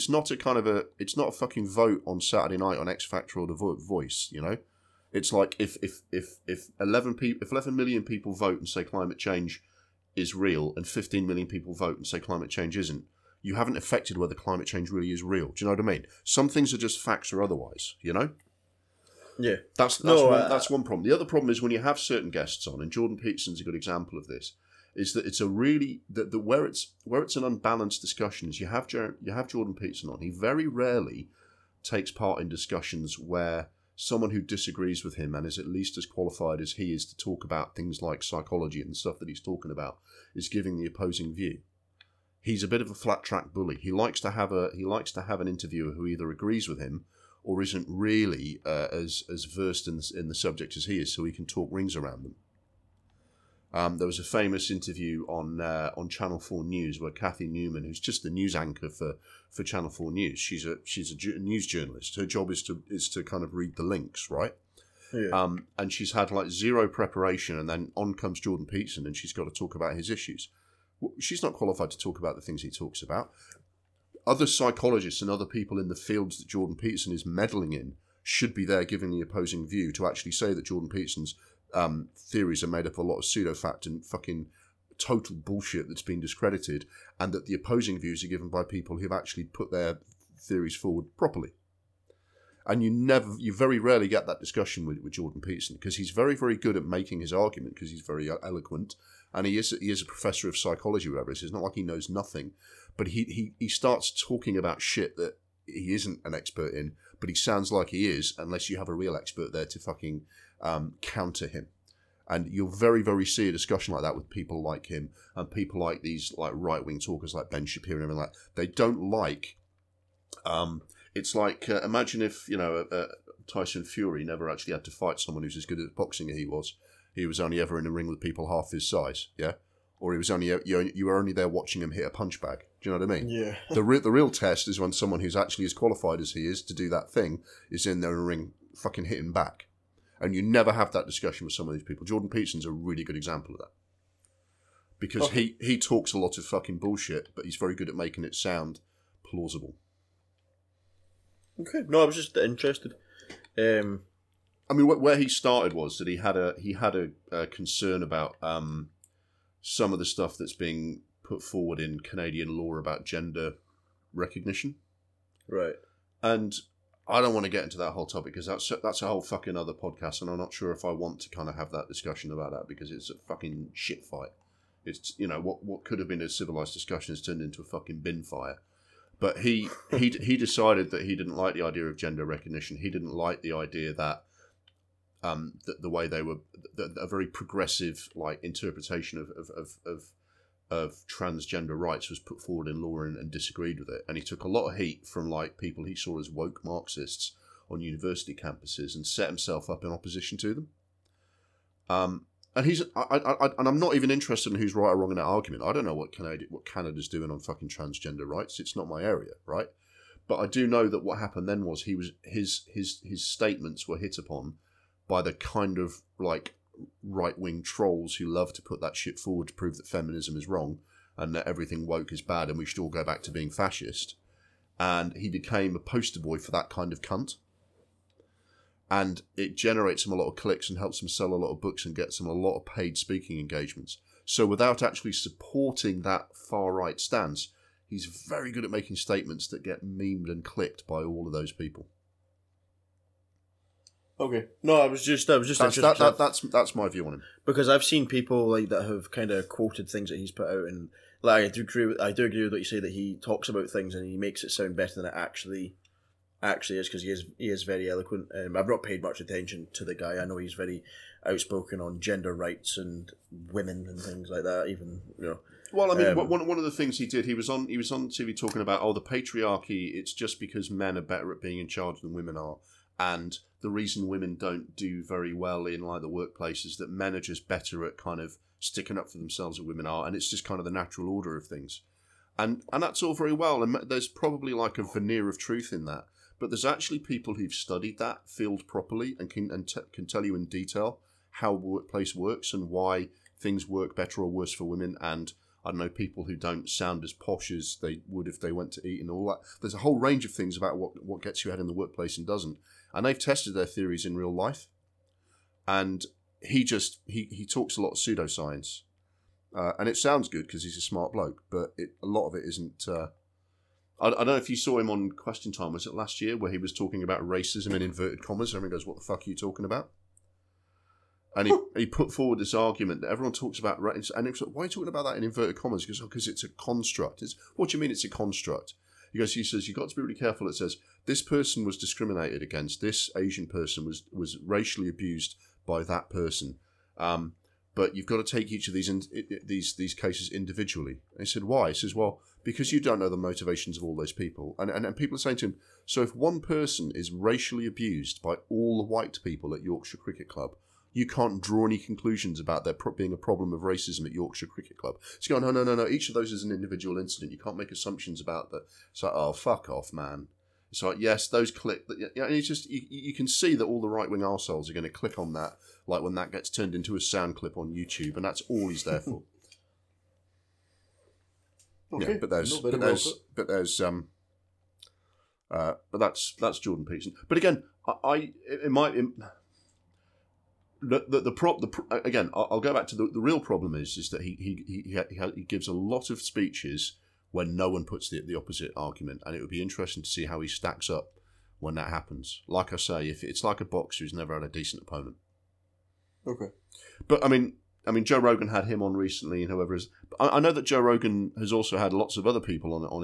fucking vote on Saturday night on X Factor or The Voice. It's like if 11 million people vote and say climate change is real, and 15 million people vote and say climate change isn't, you haven't affected whether climate change really is real. Do you know what I mean? Some things are just facts or otherwise, Yeah. That's one problem. The other problem is when you have certain guests on, and Jordan Peterson's a good example of this, is that it's a really where it's an unbalanced discussion is you have Jordan Peterson on. He very rarely takes part in discussions where someone who disagrees with him and is at least as qualified as he is to talk about things like psychology and stuff that he's talking about is giving the opposing view. He's a bit of a flat track bully. He likes to have an interviewer who either agrees with him or isn't really as versed in the subject as he is, so he can talk rings around them. There was a famous interview on Channel 4 News where Kathy Newman, who's just the news anchor for Channel 4 News, she's a news journalist. Her job is to kind of read the links, right? Yeah. And she's had like zero preparation, and then on comes Jordan Peterson, and she's got to talk about his issues. She's not qualified to talk about the things he talks about. Other psychologists and other people in the fields that Jordan Peterson is meddling in should be there giving the opposing view to actually say that Jordan Peterson's theories are made up of a lot of pseudo-fact and fucking total bullshit that's been discredited, and that the opposing views are given by people who've actually put their theories forward properly. And you very rarely get that discussion with Jordan Peterson, because he's very, very good at making his argument, because he's very eloquent, and he is a professor of psychology or whatever. So it's not like he knows nothing, but he starts talking about shit that he isn't an expert in, but he sounds like he is, unless you have a real expert there to fucking counter him. And you'll very, very see a discussion like that with people like him and people like these like right-wing talkers like Ben Shapiro and everything like that. They don't like... it's like, imagine if, Tyson Fury never actually had to fight someone who's as good at boxing as he was. He was only ever in a ring with people half his size, yeah? Or he was only you were only there watching him hit a punch bag. Do you know what I mean? Yeah. The real test is when someone who's actually as qualified as he is to do that thing is in there in a ring fucking hitting back. And you never have that discussion with some of these people. Jordan Peterson's a really good example of that. Because he talks a lot of fucking bullshit, but he's very good at making it sound plausible. Okay. No, I was just interested. I mean, where he started was that he had a concern about some of the stuff that's being put forward in Canadian law about gender recognition. Right. And I don't want to get into that whole topic because that's a whole fucking other podcast, and I'm not sure if I want to kind of have that discussion about that because it's a fucking shit fight. It's, what could have been a civilized discussion has turned into a fucking bin fire. But he decided that he didn't like the idea of gender recognition. He didn't like the idea that the way they were a very progressive like interpretation of transgender rights was put forward in law and disagreed with it. And he took a lot of heat from like people he saw as woke Marxists on university campuses and set himself up in opposition to them. And I'm not even interested in who's right or wrong in that argument. I don't know what Canada's doing on fucking transgender rights. It's not my area, right? But I do know that what happened then was his statements were hit upon by the kind of like right-wing trolls who love to put that shit forward to prove that feminism is wrong and that everything woke is bad and we should all go back to being fascist. And he became a poster boy for that kind of cunt. And it generates him a lot of clicks and helps him sell a lot of books and gets him a lot of paid speaking engagements. So without actually supporting that far-right stance, he's very good at making statements that get memed and clicked by all of those people. Okay. No, I was just interested. That's my view on him. Because I've seen people like that have kind of quoted things that he's put out, and like I do agree with what you say that he talks about things and he makes it sound better than it actually is, because he is very eloquent. I've not paid much attention to the guy. I know he's very outspoken on gender rights and women and things like that. Even Well, I mean, one of the things he did, he was on TV talking about the patriarchy. It's just because men are better at being in charge than women are. And the reason women don't do very well in like the workplace is that men are just better at kind of sticking up for themselves than women are, and it's just kind of the natural order of things. And that's all very well, and there's probably like a veneer of truth in that. But there's actually people who've studied that field properly and can tell you in detail how workplace works and why things work better or worse for women. And I don't know, people who don't sound as posh as they would if they went to eat and all that. There's a whole range of things about what gets you ahead in the workplace and doesn't. And they've tested their theories in real life. And he talks a lot of pseudoscience. And it sounds good because he's a smart bloke, but a lot of it isn't... I don't know if you saw him on Question Time, was it last year, where he was talking about racism in inverted commas? Everyone goes, what the fuck are you talking about? And he put forward this argument that everyone talks about race, and it was like, why are you talking about that in inverted commas? He goes, because it's a construct. What do you mean it's a construct? He says, you've got to be really careful. It says, this person was discriminated against. This Asian person was racially abused by that person. But you've got to take each of these cases individually. And he said, why? He says, well, because you don't know the motivations of all those people. And people are saying to him, so if one person is racially abused by all the white people at Yorkshire Cricket Club, you can't draw any conclusions about there being a problem of racism at Yorkshire Cricket Club. So you go, no. Each of those is an individual incident. You can't make assumptions about that. It's like, oh, fuck off, man. It's like, yes, those click. And it's just, you can see that all the right-wing arseholes are going to click on that, like when that gets turned into a sound clip on YouTube, and that's all he's there for. Okay. Yeah, but that's Jordan Peterson. But again, again, I'll go back to the real problem is that he gives a lot of speeches when no one puts the opposite argument, and it would be interesting to see how he stacks up when that happens. Like I say, if it's like a boxer who's never had a decent opponent. Okay. But I mean, Joe Rogan had him on recently, and whoever is. I know that Joe Rogan has also had lots of other people on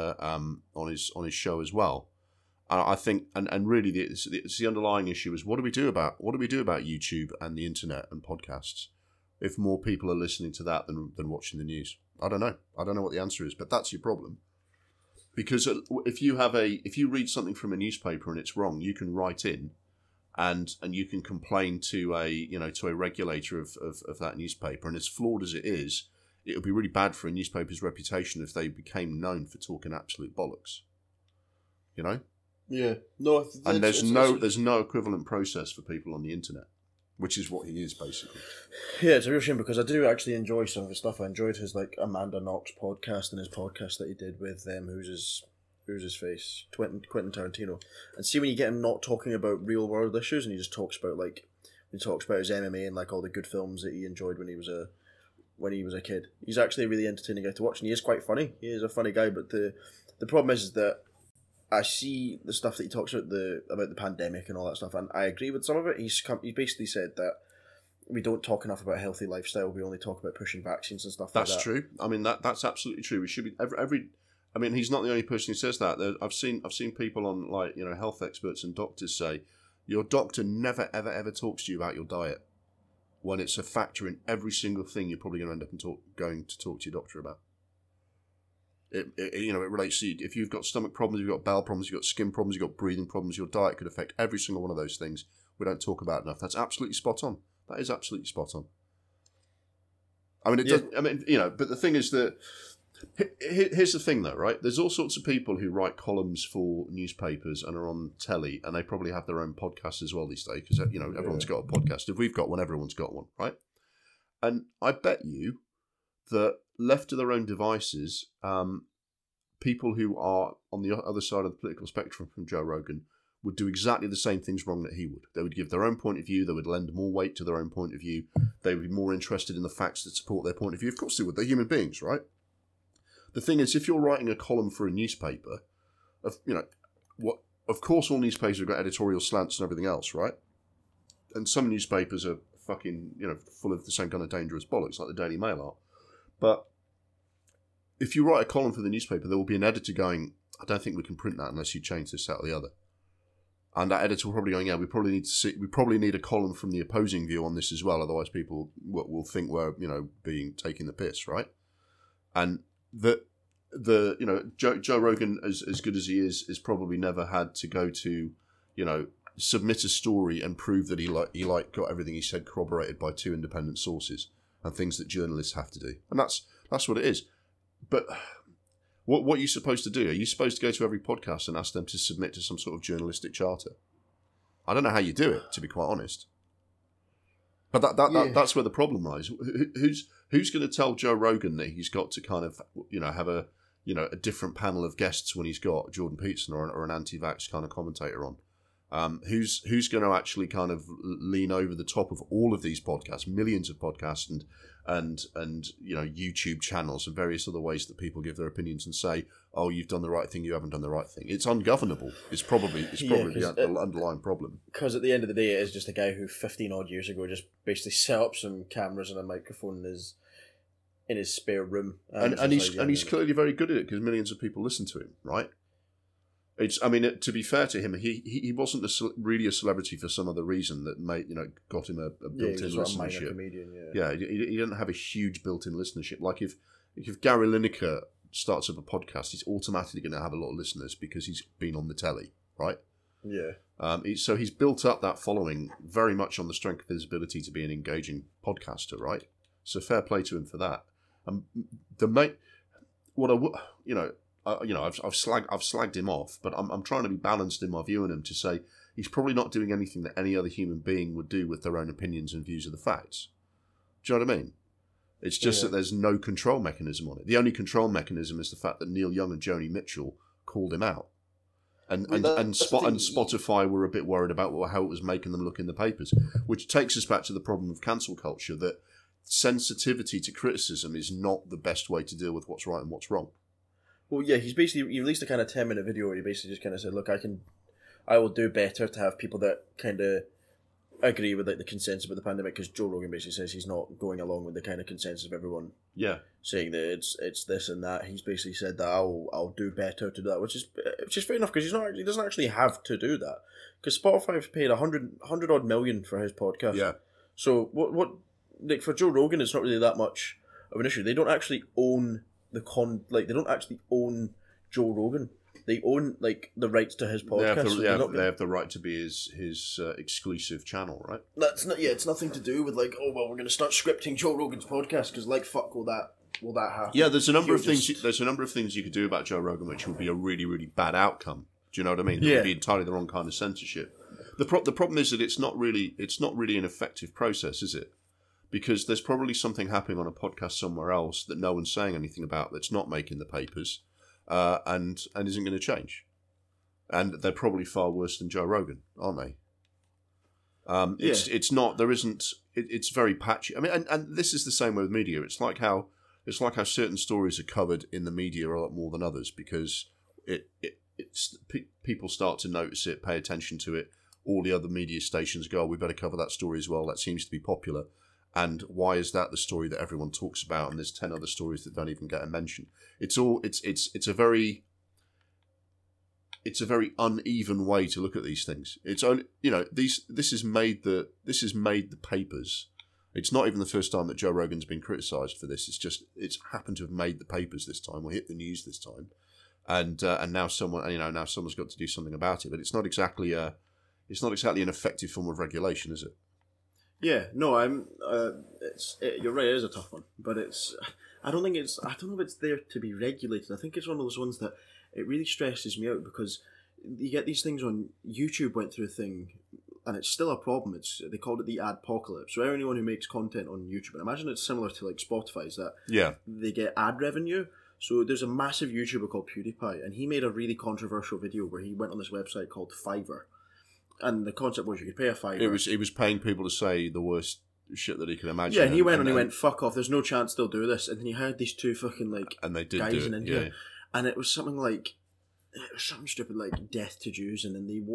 his show as well. I think, and really, it's the underlying issue is what do we do about YouTube and the internet and podcasts if more people are listening to that than watching the news? I don't know. I don't know what the answer is, but that's your problem. Because if you read something from a newspaper and it's wrong, you can write in, and you can complain to a regulator of that newspaper. And as flawed as it is, it would be really bad for a newspaper's reputation if they became known for talking absolute bollocks. You know? Yeah. No. And there's no equivalent process for people on the internet, which is what he is basically. Yeah, it's a real shame because I do actually enjoy some of his stuff. I enjoyed his Amanda Knox podcast and his podcast that he did with who's his face, Quentin Tarantino. And see when you get him not talking about real world issues and he just talks about his MMA and all the good films that he enjoyed when he was a kid. He's actually a really entertaining guy to watch, and he is quite funny. He is a funny guy, but the problem is that I see the stuff that he talks about the pandemic and all that stuff, and I agree with some of it. He basically said that we don't talk enough about healthy lifestyle. We only talk about pushing vaccines and stuff like that. That's true. I mean, that's absolutely true. We should be every. I mean, he's not the only person who says that. I've seen people on health experts and doctors say your doctor never ever talks to you about your diet, when it's a factor in every single thing you're probably going to end up going to talk to your doctor about. It relates to you. If you've got stomach problems, you've got bowel problems, you've got skin problems, you've got breathing problems, your diet could affect every single one of those things. We don't talk about enough. That's absolutely spot on. That is absolutely spot on. I mean, but the thing is that here's the thing though, right? There's all sorts of people who write columns for newspapers and are on telly, and they probably have their own podcast as well these days because everyone's got a podcast. If we've got one, everyone's got one, right? And I bet you that left to their own devices, people who are on the other side of the political spectrum from Joe Rogan would do exactly the same things wrong that he would. They would give their own point of view. They would lend more weight to their own point of view. They would be more interested in the facts that support their point of view. Of course they would. They're human beings, right? The thing is, if you're writing a column for a newspaper, of course all newspapers have got editorial slants and everything else, right? And some newspapers are fucking, full of the same kind of dangerous bollocks like the Daily Mail are. But if you write a column for the newspaper, there will be an editor going, I don't think we can print that unless you change this, that, or the other. And that editor will probably go, yeah, we probably need a column from the opposing view on this as well. Otherwise, people will think we're, taking the piss, right? And Joe Rogan, as good as he is probably never had to go to, submit a story and prove that he got everything he said corroborated by 2 independent sources and things that journalists have to do. And that's what it is. But what are you supposed to do? Are you supposed to go to every podcast and ask them to submit to some sort of journalistic charter? I don't know how you do it, to be quite honest. But that's where the problem lies. Who's going to tell Joe Rogan that he's got to kind of have a different panel of guests when he's got Jordan Peterson or an anti-vax kind of commentator on? Who's going to actually kind of lean over the top of all of these podcasts, millions of podcasts and YouTube channels and various other ways that people give their opinions and say, oh, you've done the right thing, you haven't done the right thing. It's ungovernable. It's probably the underlying problem. Because at the end of the day, it is just a guy who 15 odd years ago just basically set up some cameras and a microphone in his spare room, and he's clearly very good at it because millions of people listen to him, right? To be fair to him, he wasn't really a celebrity for some other reason that got him a built-in listenership. Comedian, he didn't have a huge built-in listenership. Like if Gary Lineker starts up a podcast, he's automatically going to have a lot of listeners because he's been on the telly, right? Yeah. So he's built up that following very much on the strength of his ability to be an engaging podcaster, right? So fair play to him for that. I've slagged him off, but I'm trying to be balanced in my view on him to say he's probably not doing anything that any other human being would do with their own opinions and views of the facts. Do you know what I mean? It's just that there's no control mechanism on it. The only control mechanism is the fact that Neil Young and Joni Mitchell called him out. And Spotify were a bit worried about how it was making them look in the papers, which takes us back to the problem of cancel culture, that sensitivity to criticism is not the best way to deal with what's right and what's wrong. Well, yeah, he released a kind of 10-minute video where he basically just kind of said, look, I will do better to have people that kind of agree with like the consensus about the pandemic, because Joe Rogan basically says he's not going along with the kind of consensus of everyone saying that it's this and that. He's basically said that I'll do better to do that, which is fair enough, because he doesn't actually have to do that, because Spotify have paid 100 odd million for his podcast. Yeah. So what like for Joe Rogan, it's not really that much of an issue. They don't actually own they don't actually own Joe Rogan. They own like the rights to his podcast. They have the right to be his exclusive channel, right? That's not. Yeah, it's nothing to do with like, oh well, we're going to start scripting Joe Rogan's podcast, because like fuck will that happen? Yeah, there's a number of things. There's a number of things you could do about Joe Rogan, which would be a really, really bad outcome. Do you know what I mean? It would be entirely the wrong kind of censorship. The problem is that it's not really an effective process, is it? Because there's probably something happening on a podcast somewhere else that no one's saying anything about, that's not making the papers. And isn't going to change, and they're probably far worse than Joe Rogan, aren't they? It's not. There isn't. It's very patchy. I mean, and this is the same way with media. It's like how certain stories are covered in the media a lot more than others, because people start to notice it, pay attention to it. All the other media stations go, oh, we better cover that story as well. That seems to be popular. And why is that the story that everyone talks about? And there's 10 other stories that don't even get a mention. It's a very uneven way to look at these things. It's only, this has made the papers. It's not even the first time that Joe Rogan's been criticised for this. It's happened to have made the papers this time, or hit the news this time, and now someone's got to do something about it. But it's not exactly an effective form of regulation, is it? Yeah, no, you're right. It is a tough one, but I don't know if it's there to be regulated. I think it's one of those ones that it really stresses me out, because you get these things on YouTube. Went through a thing, and it's still a problem. They called it the adpocalypse. So anyone who makes content on YouTube, and imagine it's similar to like Spotify's, that they get ad revenue. So there's a massive YouTuber called PewDiePie, and he made a really controversial video where he went on this website called Fiverr. And the concept was you could pay a $5. He was paying people to say the worst shit that he could imagine. Yeah, and he went, fuck off, there's no chance they'll do this. And then he hired these two fucking and they did guys in India. Yeah. And it was something stupid like death to Jews, and then they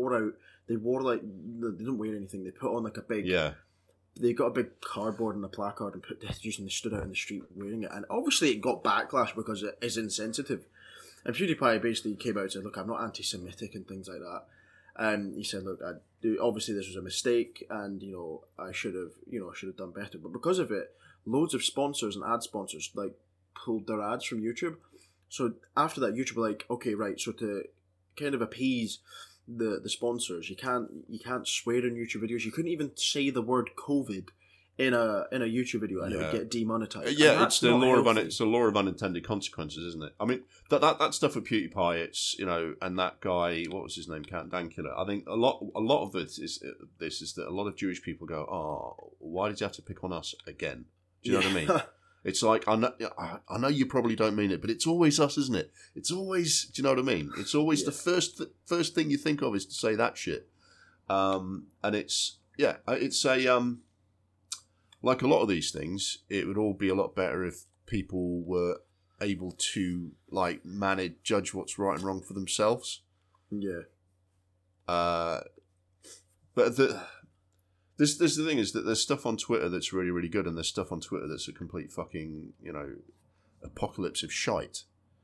didn't wear anything. They put on like a big... Yeah. They got a big cardboard and a placard and put death to Jews, and they stood out in the street wearing it. And obviously it got backlash because it is insensitive. And PewDiePie basically came out and said, look, I'm not anti-Semitic and things like that. And he said, look, obviously this was a mistake, and, I should have done better. But because of it, loads of sponsors and ad sponsors, pulled their ads from YouTube. So after that, YouTube were like, okay, right, so to kind of appease the sponsors, you can't swear in YouTube videos. You couldn't even say the word COVID in a YouTube video, and it would get demonetized. Yeah, it's the law of unintended consequences, isn't it? I mean, that stuff with PewDiePie, it's and that guy, what was his name, Dan Killer. I think a lot of it is that a lot of Jewish people go, oh, why did you have to pick on us again? Do you know what I mean? It's like, I know you probably don't mean it, but it's always us, isn't it? It's always, do you know what I mean? It's always the first thing you think of is to say that shit. And it's a like a lot of these things, it would all be a lot better if people were able to judge what's right and wrong for themselves. Yeah. But this the thing is that there's stuff on Twitter that's really, really good, and there's stuff on Twitter that's a complete fucking apocalypse of shite.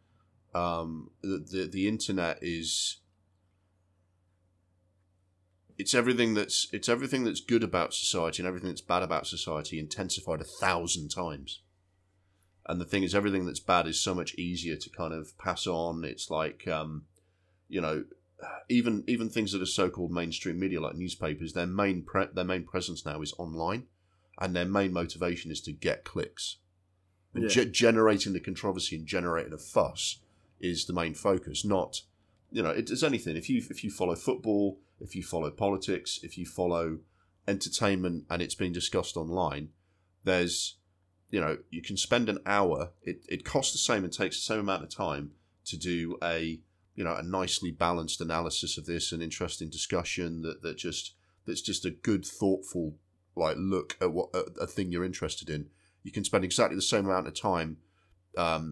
The internet is. It's everything that's good about society and everything that's bad about society intensified 1,000 times. And the thing is, everything that's bad is so much easier to kind of pass on. It's like, even things that are so-called mainstream media like newspapers, their main presence now is online, and their main motivation is to get clicks. And generating the controversy and generating a fuss is the main focus. Not, it's anything. If you follow football, if you follow politics, if you follow entertainment and it's being discussed online, there's, you can spend an hour. It costs the same and takes the same amount of time to do a nicely balanced analysis of this, an interesting discussion that's just a good, thoughtful look at what a thing you're interested in. You can spend exactly the same amount of time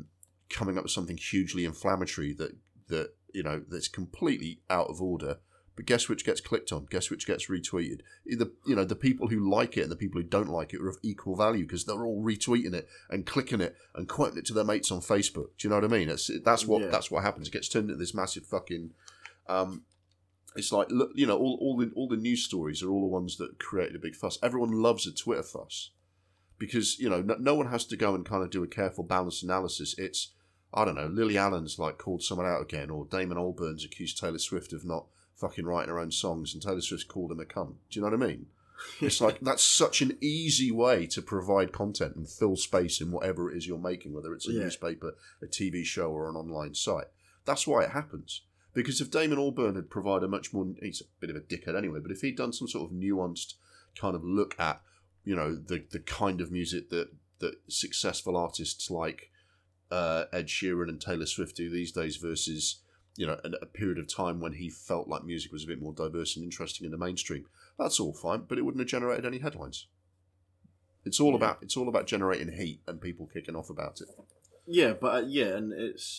coming up with something hugely inflammatory that's completely out of order, But guess which gets clicked on? Guess which gets retweeted? The people who like it and the people who don't like it are of equal value because they're all retweeting it and clicking it and quoting it to their mates on Facebook. Do you know what I mean? That's what happens. It gets turned into this massive fucking. It's like, all the news stories are all the ones that created a big fuss. Everyone loves a Twitter fuss because no one has to go and kind of do a careful, balanced analysis. It's, I don't know, Lily Allen's like called someone out again, or Damon Albarn's accused Taylor Swift of not fucking writing her own songs, and Taylor Swift called him a cunt. Do you know what I mean? It's like, that's such an easy way to provide content and fill space in whatever it is you're making, whether it's a newspaper, a TV show, or an online site. That's why it happens. Because if Damon Albarn had provided he's a bit of a dickhead anyway, but if he'd done some sort of nuanced kind of look at, the kind of music that successful artists like Ed Sheeran and Taylor Swift do these days versus, a period of time when he felt like music was a bit more diverse and interesting in the mainstream, that's all fine, but it wouldn't have generated any headlines. It's all about generating heat and people kicking off about it. Yeah, but and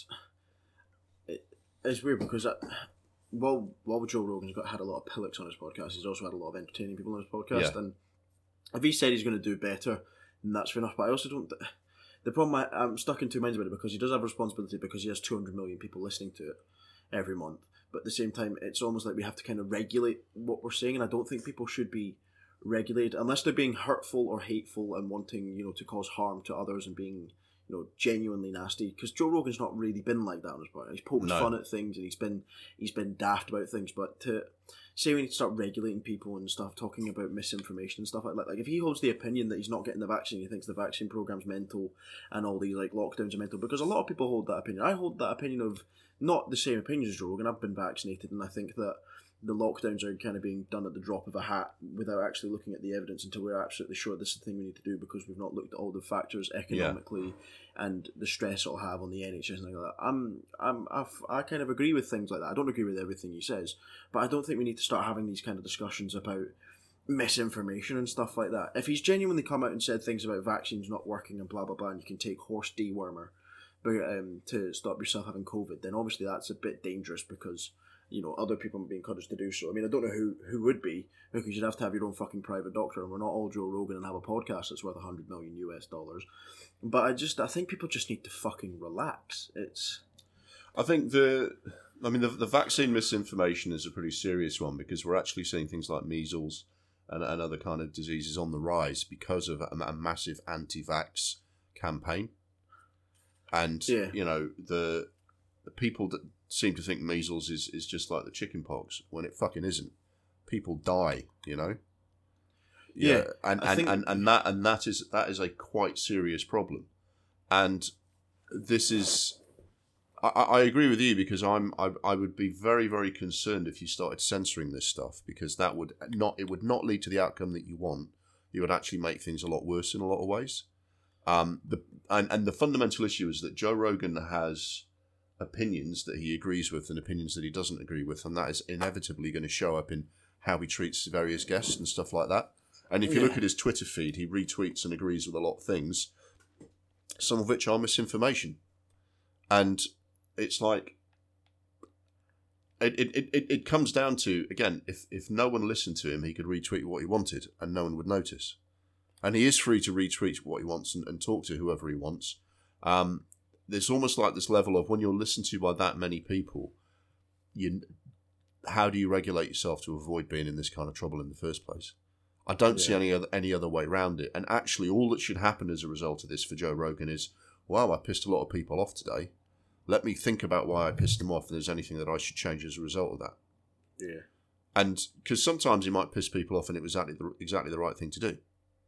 it's weird because while Joe Rogan's had a lot of pillocks on his podcast, he's also had a lot of entertaining people on his podcast. Yeah. And if he said he's going to do better, then that's fair enough. But I also don't. The problem I'm stuck in two minds about it because he does have a responsibility because he has 200 million people listening to it every month. But at the same time, it's almost like we have to kind of regulate what we're saying, and I don't think people should be regulated unless they're being hurtful or hateful and wanting to cause harm to others and being genuinely nasty, because Joe Rogan's not really been like that on his podcast. He's poked fun at things and he's been daft about things, but to say we need to start regulating people and stuff, talking about misinformation and stuff like that, like if he holds the opinion that he's not getting the vaccine, he thinks the vaccine program's mental and all these like lockdowns are mental, because a lot of people hold that opinion. I hold that opinion of not the same opinion as Joe Rogan. I've been vaccinated and I think that the lockdowns are kind of being done at the drop of a hat without actually looking at the evidence until we're absolutely sure this is the thing we need to do, because we've not looked at all the factors economically and the stress it'll have on the NHS and things like that. I kind of agree with things like that. I don't agree with everything he says, but I don't think we need to start having these kind of discussions about misinformation and stuff like that. If he's genuinely come out and said things about vaccines not working and blah blah blah, and you can take horse dewormer to stop yourself having COVID, then obviously that's a bit dangerous because other people might be encouraged to do so. I mean, I don't know who would be, because you'd have to have your own fucking private doctor, and we're not all Joe Rogan and have a podcast that's worth $100 million US. But I think people just need to fucking relax. I think the vaccine misinformation is a pretty serious one, because we're actually seeing things like measles and other kind of diseases on the rise because of a massive anti-vax campaign. And, the people that seem to think measles is just like the chicken pox, when it fucking isn't. People die, Yeah, and that is a quite serious problem. And this is, I agree with you, because I would be very, very concerned if you started censoring this stuff, because it would not lead to the outcome that you want. It would actually make things a lot worse in a lot of ways. The fundamental issue is that Joe Rogan has opinions that he agrees with and opinions that he doesn't agree with, and that is inevitably going to show up in how he treats various guests and stuff like that. And if you look at his Twitter feed, he retweets and agrees with a lot of things, some of which are misinformation. And it's like, it comes down to, again, if no one listened to him, he could retweet what he wanted and no one would notice. And he is free to retweet what he wants and talk to whoever he wants. There's almost like this level of, when you're listened to by that many people, how do you regulate yourself to avoid being in this kind of trouble in the first place? I don't see any other way around it. And actually, all that should happen as a result of this for Joe Rogan is, wow, I pissed a lot of people off today. Let me think about why I pissed them off, and there's anything that I should change as a result of that. Yeah. And because sometimes you might piss people off and it was exactly the right thing to do.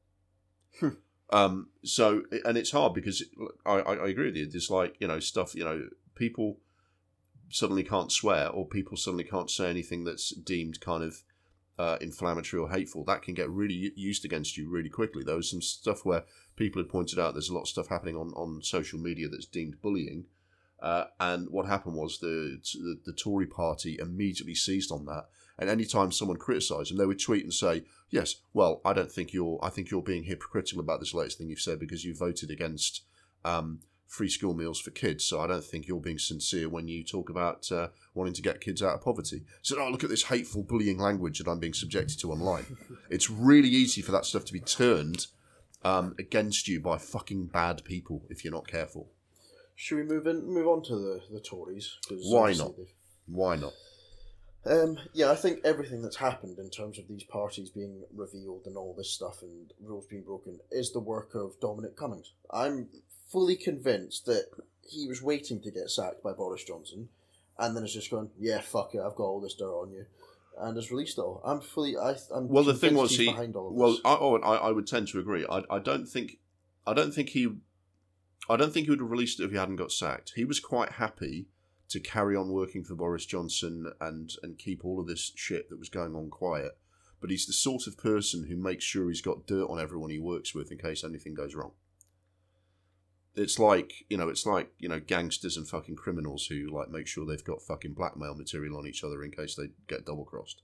So, and it's hard because I agree with you. There's like, stuff, people suddenly can't swear, or people suddenly can't say anything that's deemed kind of inflammatory or hateful. That can get really used against you really quickly. There was some stuff where people had pointed out there's a lot of stuff happening on social media that's deemed bullying. And what happened was the Tory party immediately seized on that. And anytime someone criticised them, they would tweet and say, yes, well, I think you're being hypocritical about this latest thing you've said because you voted against free school meals for kids. So I don't think you're being sincere when you talk about wanting to get kids out of poverty. So, oh, look at this hateful bullying language that I'm being subjected to online. It's really easy for that stuff to be turned against you by fucking bad people if you're not careful. Should we move on to the Tories? Why not? Why not? Yeah, I think everything that's happened in terms of these parties being revealed and all this stuff and rules being broken is the work of Dominic Cummings. I'm fully convinced that he was waiting to get sacked by Boris Johnson, and then it's just going, yeah, fuck it, I've got all this dirt on you, and has released it all. I'm well, the thing was, he's behind all of this. I would tend to agree. I don't think he would have released it if he hadn't got sacked. He was quite happy to carry on working for Boris Johnson and keep all of this shit that was going on quiet. But he's the sort of person who makes sure he's got dirt on everyone he works with in case anything goes wrong. It's like gangsters and fucking criminals who like make sure they've got fucking blackmail material on each other in case they get double crossed.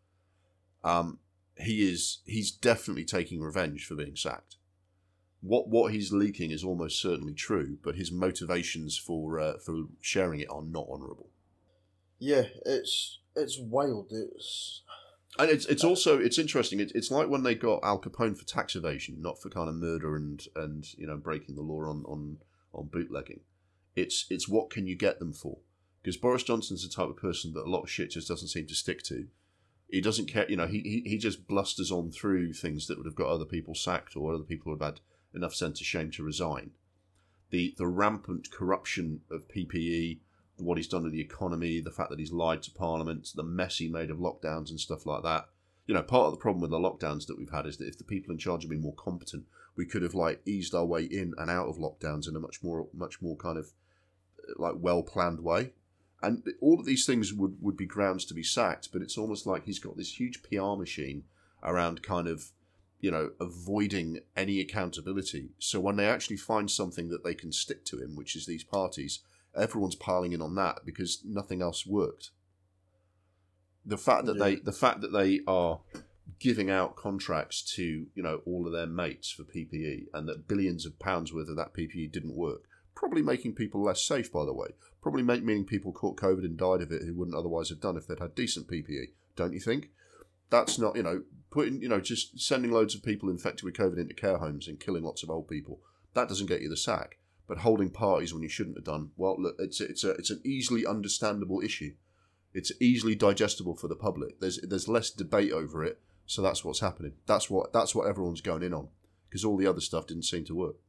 He's definitely taking revenge for being sacked. What he's leaking is almost certainly true, but his motivations for sharing it are not honourable. Yeah, it's wild. And it's also interesting. It's like when they got Al Capone for tax evasion, not for kind of murder and breaking the law on bootlegging. It's what can you get them for? Because Boris Johnson's the type of person that a lot of shit just doesn't seem to stick to. He doesn't care. He just blusters on through things that would have got other people sacked or other people would have had enough sense of shame to resign. The rampant corruption of PPE, what he's done with the economy, the fact that he's lied to Parliament, the mess he made of lockdowns and stuff like that. Part of the problem with the lockdowns that we've had is that if the people in charge had been more competent, we could have eased our way in and out of lockdowns in a much more kind of well-planned way. And all of these things would be grounds to be sacked, but it's almost like he's got this huge PR machine around kind of avoiding any accountability. So when they actually find something that they can stick to him, which is these parties, everyone's piling in on that because nothing else worked. The fact that they are giving out contracts to all of their mates for PPE and that billions of pounds worth of that PPE didn't work, probably making people less safe, by the way. Probably meaning people caught COVID and died of it who wouldn't otherwise have done if they'd had decent PPE. Don't you think? That's not, just sending loads of people infected with COVID into care homes and killing lots of old people. That doesn't get you the sack. But holding parties when you shouldn't have done, well, look, it's an easily understandable issue. It's easily digestible for the public. There's less debate over it, so that's what's happening. That's what everyone's going in on, because all the other stuff didn't seem to work.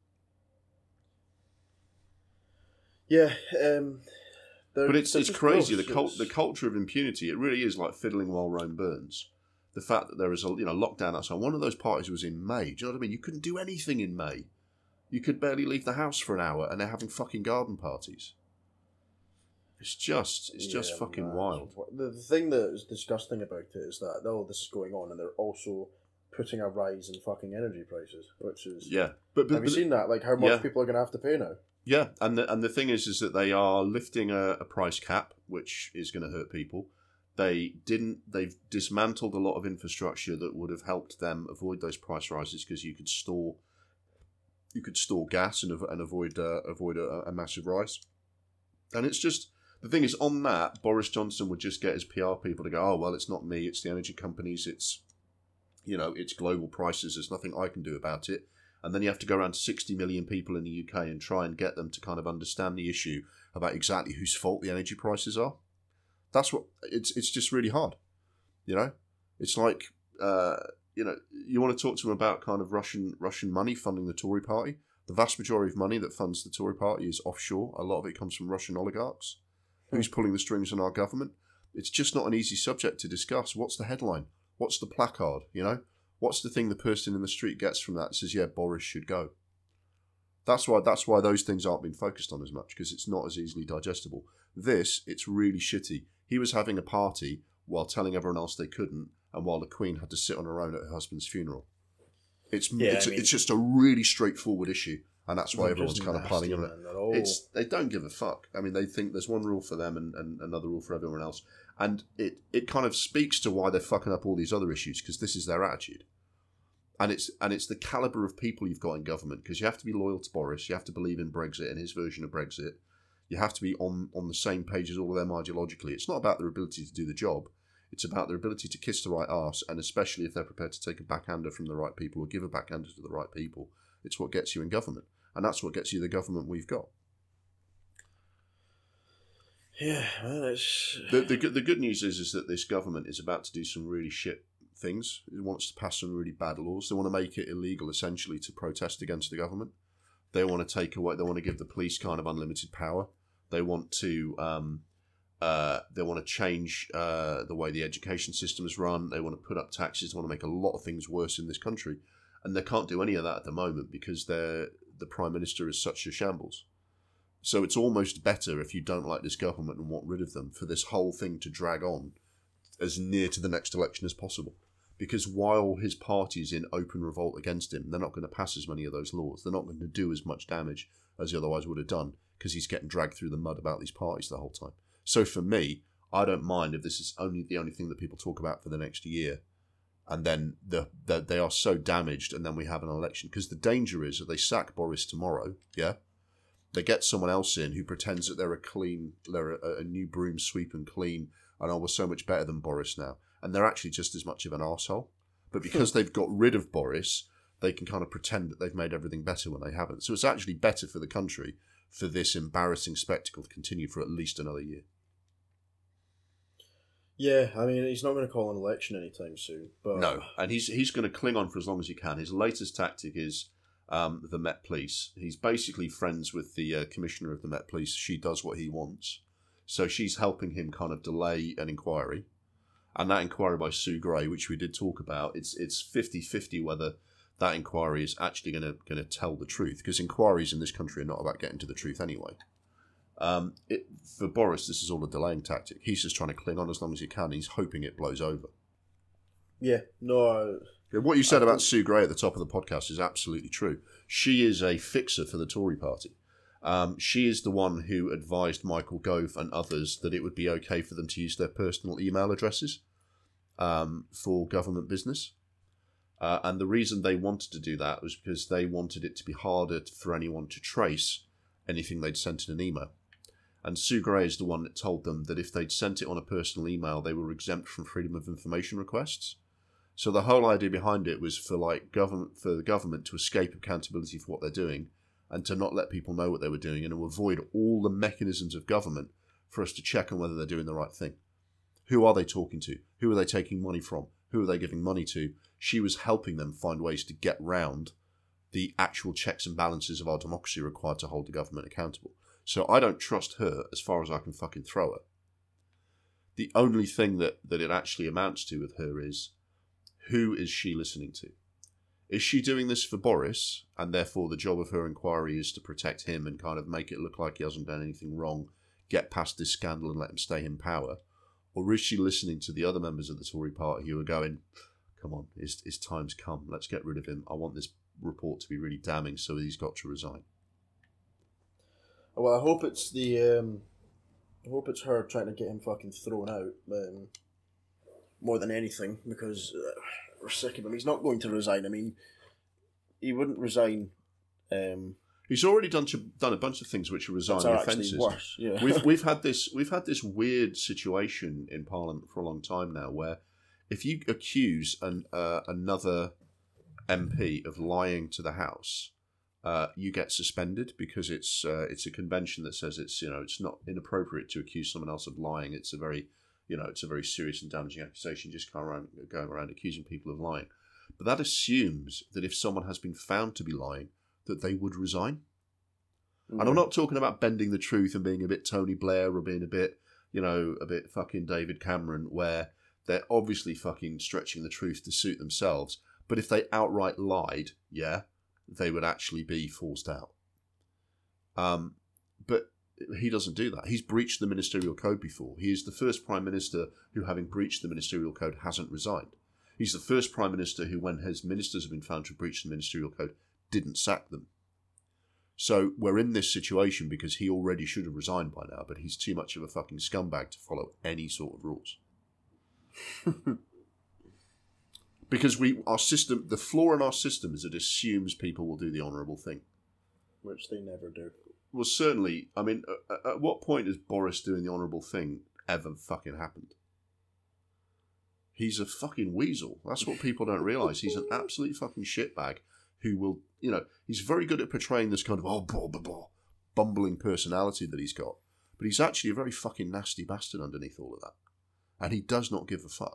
Yeah, but it's crazy. The culture of impunity. It really is like fiddling while Rome burns. The fact that there is a lockdown outside. One of those parties was in May. Do you know what I mean? You couldn't do anything in May. You could barely leave the house for an hour, and they're having fucking garden parties. It's just fucking wild. The thing that is disgusting about it is that this is going on, and they're also putting a rise in fucking energy prices, which is But have you seen that? Like how much people are going to have to pay now? Yeah, and the thing is that they are lifting a price cap, which is going to hurt people. They've dismantled a lot of infrastructure that would have helped them avoid those price rises because you could store gas and avoid a massive rise. And it's just the thing is on that Boris Johnson would just get his PR people to go, oh well, it's not me, it's the energy companies, it's global prices. There's nothing I can do about it. And then you have to go around to 60 million people in the UK and try and get them to kind of understand the issue about exactly whose fault the energy prices are. That's what it's just really hard. It's like you want to talk to them about kind of Russian money funding the Tory party. The vast majority of money that funds the Tory party is offshore. A lot of it comes from Russian oligarchs. Who's pulling the strings on our government? It's just not an easy subject to discuss. What's the headline? What's the placard? What's the thing the person in the street gets from that says, yeah, Boris should go? That's why those things aren't being focused on as much, because it's not as easily digestible. It's really shitty. He was having a party while telling everyone else they couldn't, and while the Queen had to sit on her own at her husband's funeral. It's just a really straightforward issue, and that's why everyone's kind of piling on it. They don't give a fuck. I mean, they think there's one rule for them and another rule for everyone else, and it kind of speaks to why they're fucking up all these other issues, because this is their attitude. And it's the calibre of people you've got in government, because you have to be loyal to Boris, you have to believe in Brexit and his version of Brexit, you have to be on the same page as all of them ideologically. It's not about their ability to do the job, it's about their ability to kiss the right arse, and especially if they're prepared to take a backhander from the right people or give a backhander to the right people, it's what gets you in government. And that's what gets you the government we've got. Yeah, well, it's... The good news is that this government is about to do some really shit things. It wants to pass some really bad laws. They want to make it illegal, essentially, to protest against the government. They want to take away. They want to give the police kind of unlimited power. They want to. They want to change the way the education system is run. They want to put up taxes. They want to make a lot of things worse in this country, and they can't do any of that at the moment because the Prime Minister is such a shambles. So it's almost better, if you don't like this government and want rid of them, for this whole thing to drag on as near to the next election as possible. Because while his party is in open revolt against him, they're not going to pass as many of those laws. They're not going to do as much damage as he otherwise would have done, because he's getting dragged through the mud about these parties the whole time. So for me, I don't mind if this is only the only thing that people talk about for the next year, and then they are so damaged, and then we have an election. Because the danger is that they sack Boris tomorrow, yeah? They get someone else in who pretends that they're a new broom sweep and clean, and we're so much better than Boris now. And they're actually just as much of an arsehole. But because they've got rid of Boris, they can kind of pretend that they've made everything better when they haven't. So it's actually better for the country for this embarrassing spectacle to continue for at least another year. Yeah, I mean, he's not going to call an election anytime soon. But... No, and he's going to cling on for as long as he can. His latest tactic is the Met Police. He's basically friends with the commissioner of the Met Police. She does what he wants. So she's helping him kind of delay an inquiry. And that inquiry by Sue Gray, which we did talk about, it's 50-50 whether that inquiry is actually going to tell the truth, because inquiries in this country are not about getting to the truth anyway. For Boris, this is all a delaying tactic. He's just trying to cling on as long as he can. He's hoping it blows over. Yeah, no. What you said about Sue Gray at the top of the podcast is absolutely true. She is a fixer for the Tory party. She is the one who advised Michael Gove and others that it would be okay for them to use their personal email addresses for government business. And the reason they wanted to do that was because they wanted it to be harder for anyone to trace anything they'd sent in an email. And Sue Gray is the one that told them that if they'd sent it on a personal email, they were exempt from freedom of information requests. So the whole idea behind it was for the government to escape accountability for what they're doing, and to not let people know what they were doing, and to avoid all the mechanisms of government for us to check on whether they're doing the right thing. Who are they talking to? Who are they taking money from? Who are they giving money to? She was helping them find ways to get round the actual checks and balances of our democracy required to hold the government accountable. So I don't trust her as far as I can fucking throw her. The only thing that it actually amounts to with her is, who is she listening to? Is she doing this for Boris, and therefore the job of her inquiry is to protect him and kind of make it look like he hasn't done anything wrong, get past this scandal and let him stay in power? Or is she listening to the other members of the Tory party who are going, come on, his time's come, let's get rid of him, I want this report to be really damning, so he's got to resign? Well, I hope it's her trying to get him fucking thrown out, more than anything, because we're sick of him. He's not going to resign. I mean, he wouldn't resign. He's already done a bunch of things which are resigning offences. Worse. Yeah. we've had this weird situation in Parliament for a long time now, where if you accuse another MP of lying to the House, you get suspended, because it's a convention that says it's not inappropriate to accuse someone else of lying. It's a very serious and damaging accusation, just going around accusing people of lying. But that assumes that if someone has been found to be lying, that they would resign. Mm-hmm. And I'm not talking about bending the truth and being a bit Tony Blair or being a bit fucking David Cameron, where they're obviously fucking stretching the truth to suit themselves. But if they outright lied, yeah, they would actually be forced out. But he doesn't do that. He's breached the ministerial code before. He is the first Prime Minister who, having breached the ministerial code, hasn't resigned. He's the first Prime Minister who, when his ministers have been found to breach the ministerial code, didn't sack them. So we're in this situation because he already should have resigned by now, but he's too much of a fucking scumbag to follow any sort of rules. Because our system, the flaw in our system is it assumes people will do the honourable thing. Which they never do. Well, certainly, I mean, at what point is Boris doing the honourable thing ever fucking happened? He's a fucking weasel. That's what people don't realise. He's an absolute fucking shitbag who will, he's very good at portraying this kind of, bumbling personality that he's got. But he's actually a very fucking nasty bastard underneath all of that. And he does not give a fuck.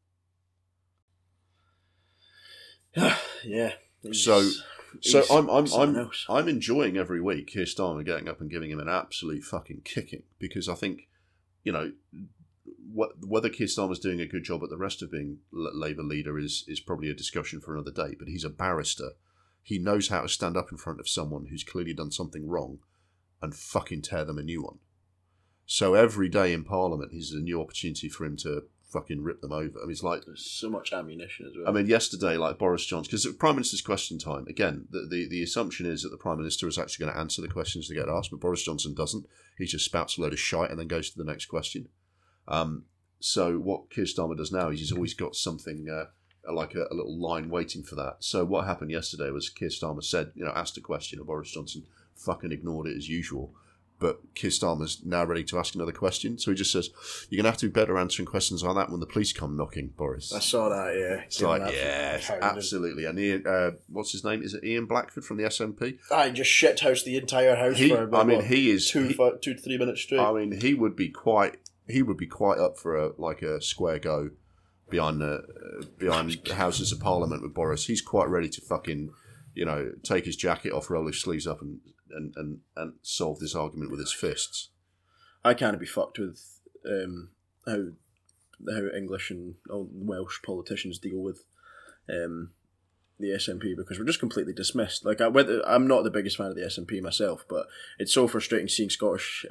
Yeah. So I'm enjoying every week Keir Starmer getting up and giving him an absolute fucking kicking, because I think, whether Keir Starmer's doing a good job at the rest of being Labour leader is probably a discussion for another day. But he's a barrister. He knows how to stand up in front of someone who's clearly done something wrong and fucking tear them a new one. So every day in Parliament is a new opportunity for him to fucking rip them over. I mean, it's like there's so much ammunition as well. I mean, yesterday, like Boris Johnson, because Prime Minister's question time, again, the assumption is that the Prime Minister is actually going to answer the questions that get asked, but Boris Johnson doesn't. He just spouts a load of shite and then goes to the next question. So what Keir Starmer does now is he's always got something like a little line waiting for that. So what happened yesterday was Keir Starmer said, asked a question, and Boris Johnson fucking ignored it as usual. But Keir Starmer's now ready to ask another question. So he just says, you're going to have to be better answering questions like that when the police come knocking, Boris. I saw that, yeah. It's like, yes, absolutely. And Ian, what's his name? Is it Ian Blackford from the SNP? I just shithoused the entire house for about, he is 2 to 3 minutes straight. I mean, he would be quite up for a square go behind the Houses of Parliament with Boris. He's quite ready to fucking, take his jacket off, roll his sleeves up and solve this argument with his fists. I can't be fucked with how English and Welsh politicians deal with the SNP, because we're just completely dismissed. Like, I'm not the biggest fan of the SNP myself, but it's so frustrating seeing Scottish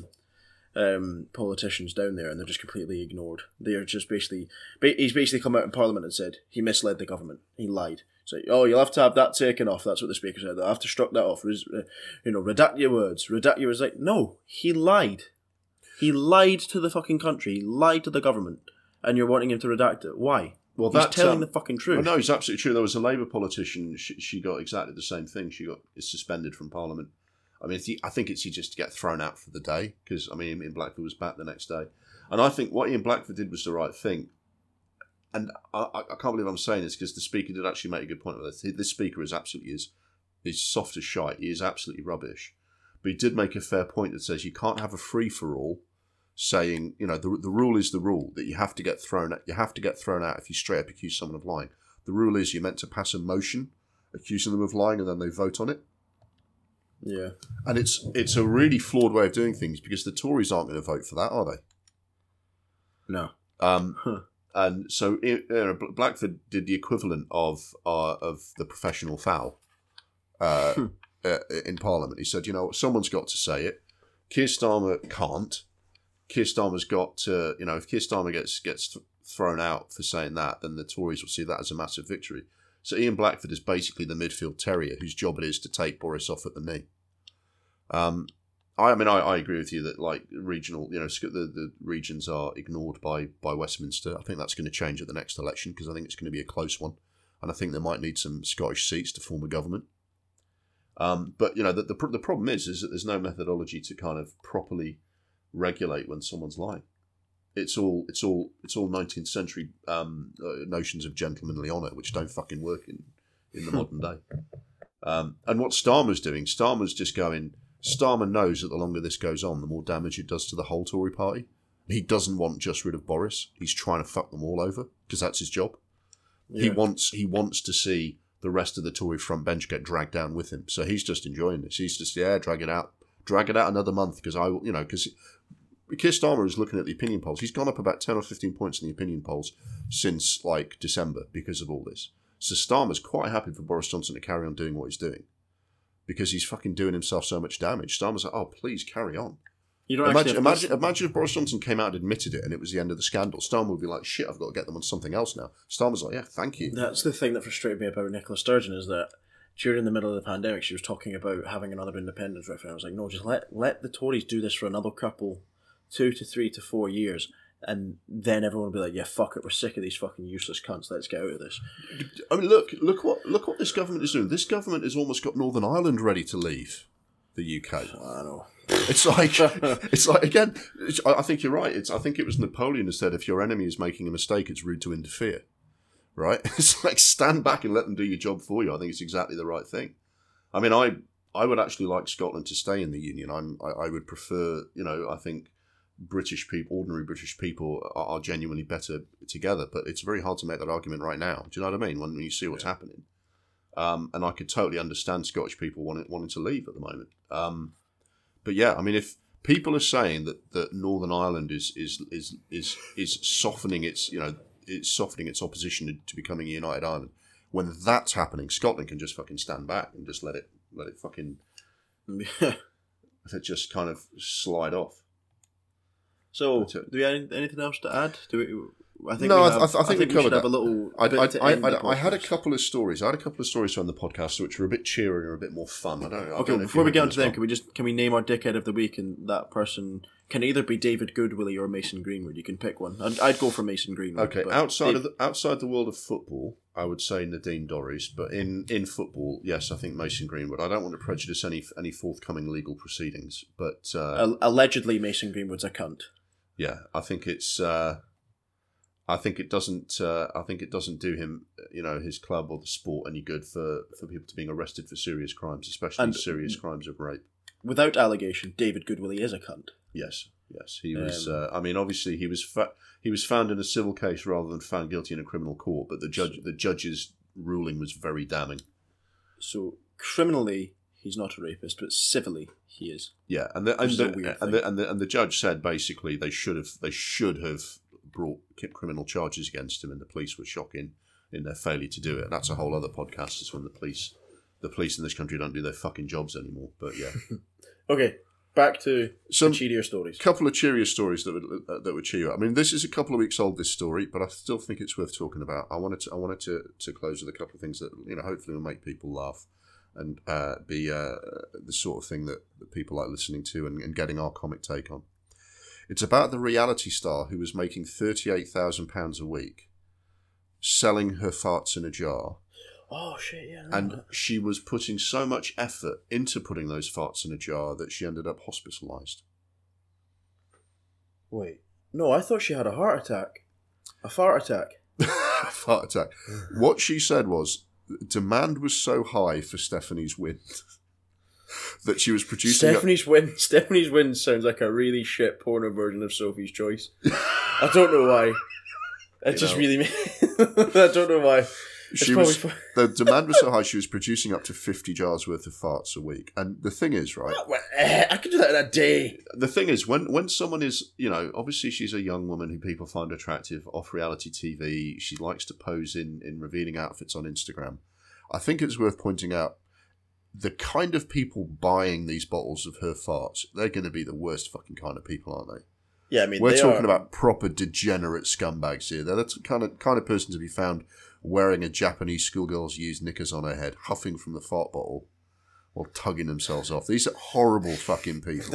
politicians down there and they're just completely ignored. They are just he's basically come out in Parliament and said he misled the government. He lied. So, you'll have to have that taken off. That's what the Speaker said. They'll have to struck that off. Redact your words. Redact your words. Like, no, he lied. He lied to the fucking country. He lied to the government. And you're wanting him to redact it. Why? Well, he's telling the fucking truth. Well, no, it's absolutely true. There was a Labour politician. She got exactly the same thing. She got suspended from Parliament. I mean, I think it's just to get thrown out for the day, because, I mean, Ian Blackford was back the next day. And I think what Ian Blackford did was the right thing. And I can't believe I'm saying this, because the Speaker did actually make a good point of this. This Speaker is absolutely is soft as shite. He is absolutely rubbish. But he did make a fair point that says you can't have a free-for-all saying, the rule is the rule, that you have to get thrown out. You have to get thrown out if you straight up accuse someone of lying. The rule is you're meant to pass a motion accusing them of lying and then they vote on it. Yeah. And it's a really flawed way of doing things, because the Tories aren't going to vote for that, are they? No. And so Blackford did the equivalent of the professional foul in Parliament. He said, someone's got to say it. Keir Starmer can't. Keir Starmer's got to, if Keir Starmer gets thrown out for saying that, then the Tories will see that as a massive victory. So Ian Blackford is basically the midfield terrier whose job it is to take Boris off at the knee. I agree with you that, like, regional, the regions are ignored by Westminster. I think that's going to change at the next election, because I think it's going to be a close one, and I think they might need some Scottish seats to form a government. But the problem is that there's no methodology to kind of properly regulate when someone's lying. It's all 19th century notions of gentlemanly honour, which don't fucking work in the modern day. And what Starmer's doing, Starmer knows that the longer this goes on, the more damage it does to the whole Tory party. He doesn't want just rid of Boris. He's trying to fuck them all over, because that's his job. Yeah. He wants to see the rest of the Tory front bench get dragged down with him. So he's just enjoying this. He's just, drag it out another month, because because Keir Starmer is looking at the opinion polls. He's gone up about 10 or 15 points in the opinion polls since, like, December because of all this. So Starmer's quite happy for Boris Johnson to carry on doing what he's doing, because he's fucking doing himself so much damage. Starmer's like, oh, please carry on. Imagine if Boris Johnson came out and admitted it and it was the end of the scandal. Starmer would be like, shit, I've got to get them on something else now. Starmer's like, yeah, thank you. That's the thing that frustrated me about Nicola Sturgeon, is that during the middle of the pandemic, she was talking about having another independence referendum. I was like, no, just let the Tories do this for another couple, 2 to 3 to 4 years. and then everyone will be like, yeah, fuck it, we're sick of these fucking useless cunts, let's get out of this. I mean, look what this government is doing. This government has almost got Northern Ireland ready to leave the UK. I know. It's like again. I think you're right. I think it was Napoleon who said, "If your enemy is making a mistake, it's rude to interfere." Right? It's like stand back and let them do your job for you. I think it's exactly the right thing. I mean, I would actually like Scotland to stay in the Union. I would prefer. I think British people, ordinary British people, are genuinely better together. But it's very hard to make that argument right now. Do you know what I mean? When you see what's happening, and I could totally understand Scottish people wanting to leave at the moment. But yeah, I mean, if people are saying that Northern Ireland is softening its opposition to becoming a united Ireland, when that's happening, Scotland can just fucking stand back and just let it fucking let it just kind of slide off. So, do we have anything else to add? I think we covered have that. A little. I had a couple of stories. I had a couple of stories on the podcast which were a bit cheerier and a bit more fun. Before we get onto them, can we name our dickhead of the week? And that person can either be David Goodwillie or Mason Greenwood. You can pick one. I'd go for Mason Greenwood. Okay, outside the world of football, I would say Nadine Dorries. But in football, yes, I think Mason Greenwood. I don't want to prejudice any forthcoming legal proceedings, but allegedly Mason Greenwood's a cunt. Yeah, I think it's. I think it doesn't do him, his club or the sport any good for people to being arrested for serious crimes, especially serious crimes of rape. Without allegation, David Goodwillie is a cunt. Yes, he was. Obviously, he was found in a civil case rather than found guilty in a criminal court, but the judge's ruling was very damning. So criminally, he's not a rapist, but civilly, he is. Yeah, and the judge said basically they should have brought criminal charges against him, and the police were shocking in their failure to do it. And that's a whole other podcast. Is when the police in this country don't do their fucking jobs anymore. But yeah. Okay, back to some cheerier stories. Couple of cheerier stories that would cheer you up. I mean, this is a couple of weeks old, this story, but I still think it's worth talking about. I wanted to close with a couple of things that hopefully will make people laugh and be the sort of thing that people like listening to and getting our comic take on. It's about the reality star who was making £38,000 a week, selling her farts in a jar. Oh shit! Yeah. And she was putting so much effort into putting those farts in a jar that she ended up hospitalised. Wait, no, I thought she had a heart attack. A fart attack. Fart attack. What she said was, demand was so high for Stephanie's wind that she was producing... Stephanie's Wind sounds like a really shit porno version of Sophie's Choice. I don't know why. It just really... I don't know why. The demand was so high, she was producing up to 50 jars worth of farts a week. And the thing is, right... I could do that in a day. The thing is, when someone is... obviously she's a young woman who people find attractive off reality TV. She likes to pose in revealing outfits on Instagram. I think it's worth pointing out the kind of people buying these bottles of her farts, they're going to be the worst fucking kind of people, aren't they? Yeah, I mean, we're talking about proper degenerate scumbags here. They're the kind of person to be found wearing a Japanese schoolgirl's used knickers on her head, huffing from the fart bottle, or tugging themselves off. These are horrible fucking people.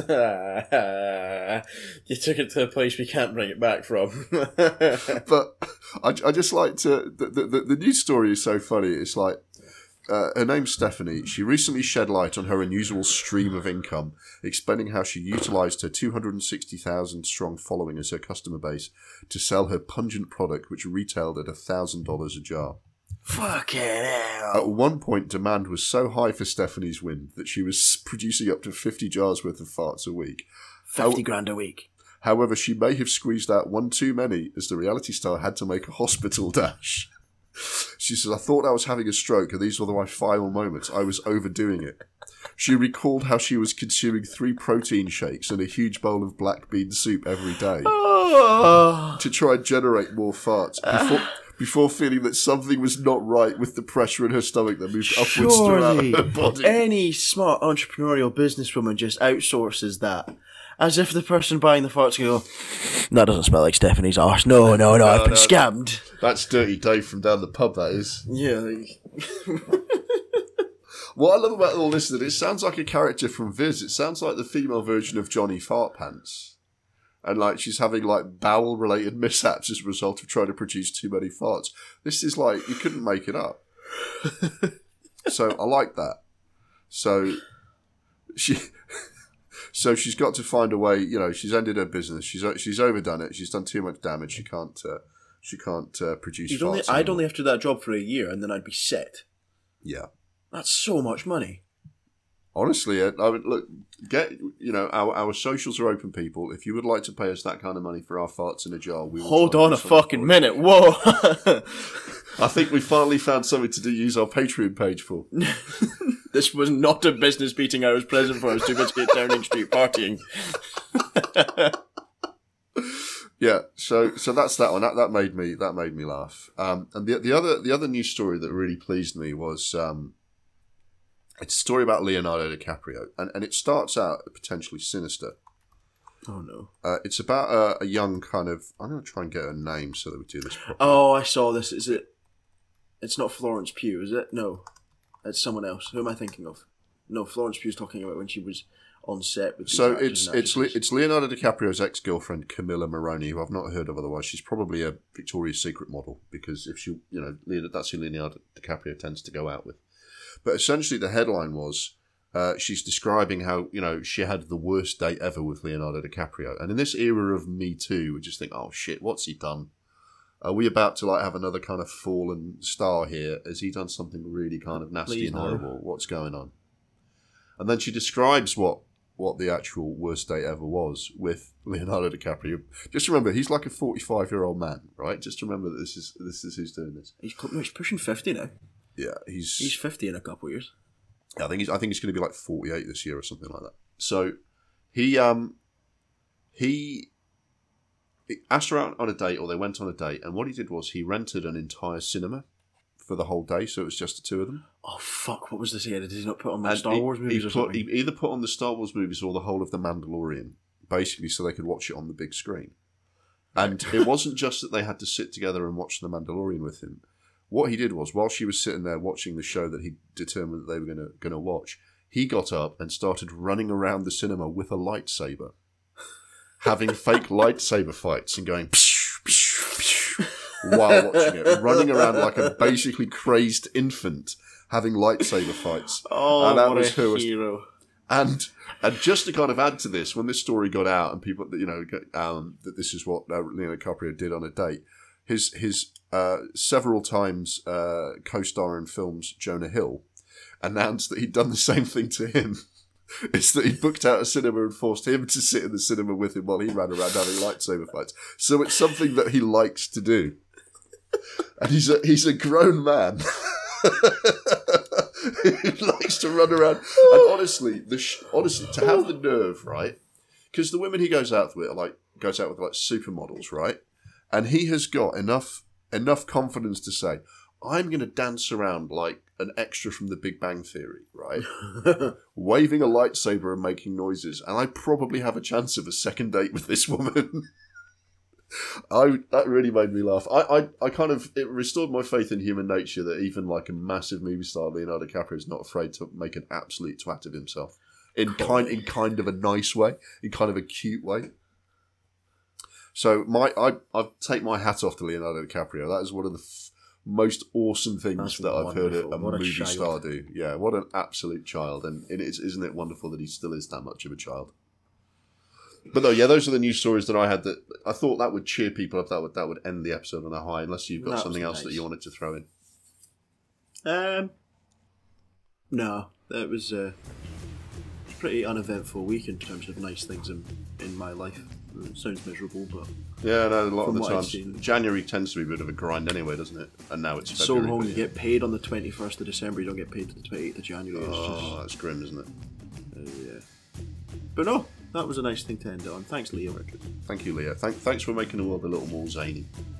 You took it to a place we can't bring it back from. But I just like to... The news story is so funny. It's like... her name's Stephanie. She recently shed light on her unusual stream of income, explaining how she utilised her 260,000 strong following as her customer base to sell her pungent product, which retailed at $1,000 a jar. Fucking hell. At one point, demand was so high for Stephanie's Wind that she was producing up to 50 jars worth of farts a week. 50 grand a week. However, she may have squeezed out one too many, as the reality star had to make a hospital dash. She says, I thought I was having a stroke and these were my final moments. I was overdoing it. She recalled how she was consuming 3 protein shakes and a huge bowl of black bean soup every day to try and generate more farts before feeling that something was not right with the pressure in her stomach that moved upwards throughout her body. Any smart entrepreneurial businesswoman just outsources that. As if the person buying the farts can go, that doesn't smell like Stephanie's arse. No, I've been scammed. That's Dirty Dave from down the pub, that is. Yeah. What I love about all this is that it sounds like a character from Viz. It sounds like the female version of Johnny Fartpants. and like she's having like bowel related mishaps as a result of trying to produce too many farts. This is like, you couldn't make it up. So I like that. So she's got to find a way. You know, she's ended her business. She's overdone it. She's done too much damage. She can't produce farts. I'd only have to do that job for a year, and then I'd be set. Yeah, that's so much money. Honestly, I would look. Our socials are open, people. If you would like to pay us that kind of money for our farts in a jar, we will hold on a fucking minute. Whoa! I think we finally found something to use our Patreon page for. This was not a business meeting I was present for. I was too busy at Downing Street partying. Yeah, so that's that one. That made me laugh. And the other news story that really pleased me was it's a story about Leonardo DiCaprio, and it starts out potentially sinister. Oh no! It's about a young kind of. I'm going to try and get her name so that we do this properly. Oh, I saw this. Is it? It's not Florence Pugh, is it? No, it's someone else. Who am I thinking of? No, Florence Pugh's talking about when she was on set with. So it's Leonardo DiCaprio's ex-girlfriend Camilla Moroni, who I've not heard of otherwise. She's probably a Victoria's Secret model because if she, that's who Leonardo DiCaprio tends to go out with. But essentially, the headline was she's describing how she had the worst date ever with Leonardo DiCaprio, and in this era of Me Too, we just think, oh shit, what's he done? Are we about to have another kind of fallen star here? Has he done something really kind of nasty and horrible? What's going on? And then she describes what the actual worst date ever was with Leonardo DiCaprio. Just remember, he's like a 45-year-old man, right? Just remember that this is who's doing this. He's pushing 50 now. Yeah, he's 50 in a couple of years. Yeah, I think he's going to be like 48 this year or something like that. So he asked her out on a date, or they went on a date, and what he did was he rented an entire cinema for the whole day, so it was just the two of them. Oh fuck! What was this here? Did he not put on the Star Wars movies or something? He either put on the Star Wars movies or the whole of The Mandalorian, basically, so they could watch it on the big screen. And it wasn't just that they had to sit together and watch The Mandalorian with him. What he did was, while she was sitting there watching the show that he determined that they were going to watch, he got up and started running around the cinema with a lightsaber, having fake lightsaber fights and going psh, psh, psh, while watching it, running around like a basically crazed infant, having lightsaber fights. Oh, and that what was a hero! And just to kind of add to this, when this story got out and people, that this is what Leonardo DiCaprio did on a date, his several times co-star in films Jonah Hill announced that he'd done the same thing to him. It's that he booked out a cinema and forced him to sit in the cinema with him while he ran around having lightsaber fights. So it's something that he likes to do. And he's a grown man. He likes to run around. And honestly, to have the nerve, right? Because the women he goes out with are goes out with supermodels, right? And he has got enough confidence to say, I'm going to dance around like an extra from The Big Bang Theory, right? Waving a lightsaber and making noises, and I probably have a chance of a second date with this woman. That really made me laugh. It restored my faith in human nature that even like a massive movie star, Leonardo DiCaprio, is not afraid to make an absolute twat of himself in kind of a nice way, in kind of a cute way. So I take my hat off to Leonardo DiCaprio. That is one of the most awesome things that I've heard a movie star do. Yeah, what an absolute child. And isn't it wonderful that he still is that much of a child? But no, yeah, those are the news stories that I had that I thought that would cheer people up. That would end the episode on a high, unless you've got something else that you wanted to throw in. No, it was a pretty uneventful week in terms of nice things in my life. It sounds miserable, but yeah, no, a lot of the times January tends to be a bit of a grind anyway, doesn't it? And now it's February. So long. You get paid on the 21st of December, you don't get paid to the 28th of January. That's grim, isn't it? Yeah. But no, that was a nice thing to end it on. Thanks, Leo. Thank you, Leo. Thanks for making the world a little more zany.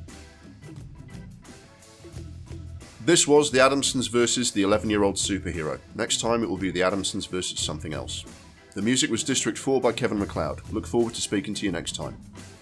This was The Adamsons versus the 11-year-old superhero. Next time it will be The Adamsons versus something else. The music was District 4 by Kevin MacLeod. Look forward to speaking to you next time.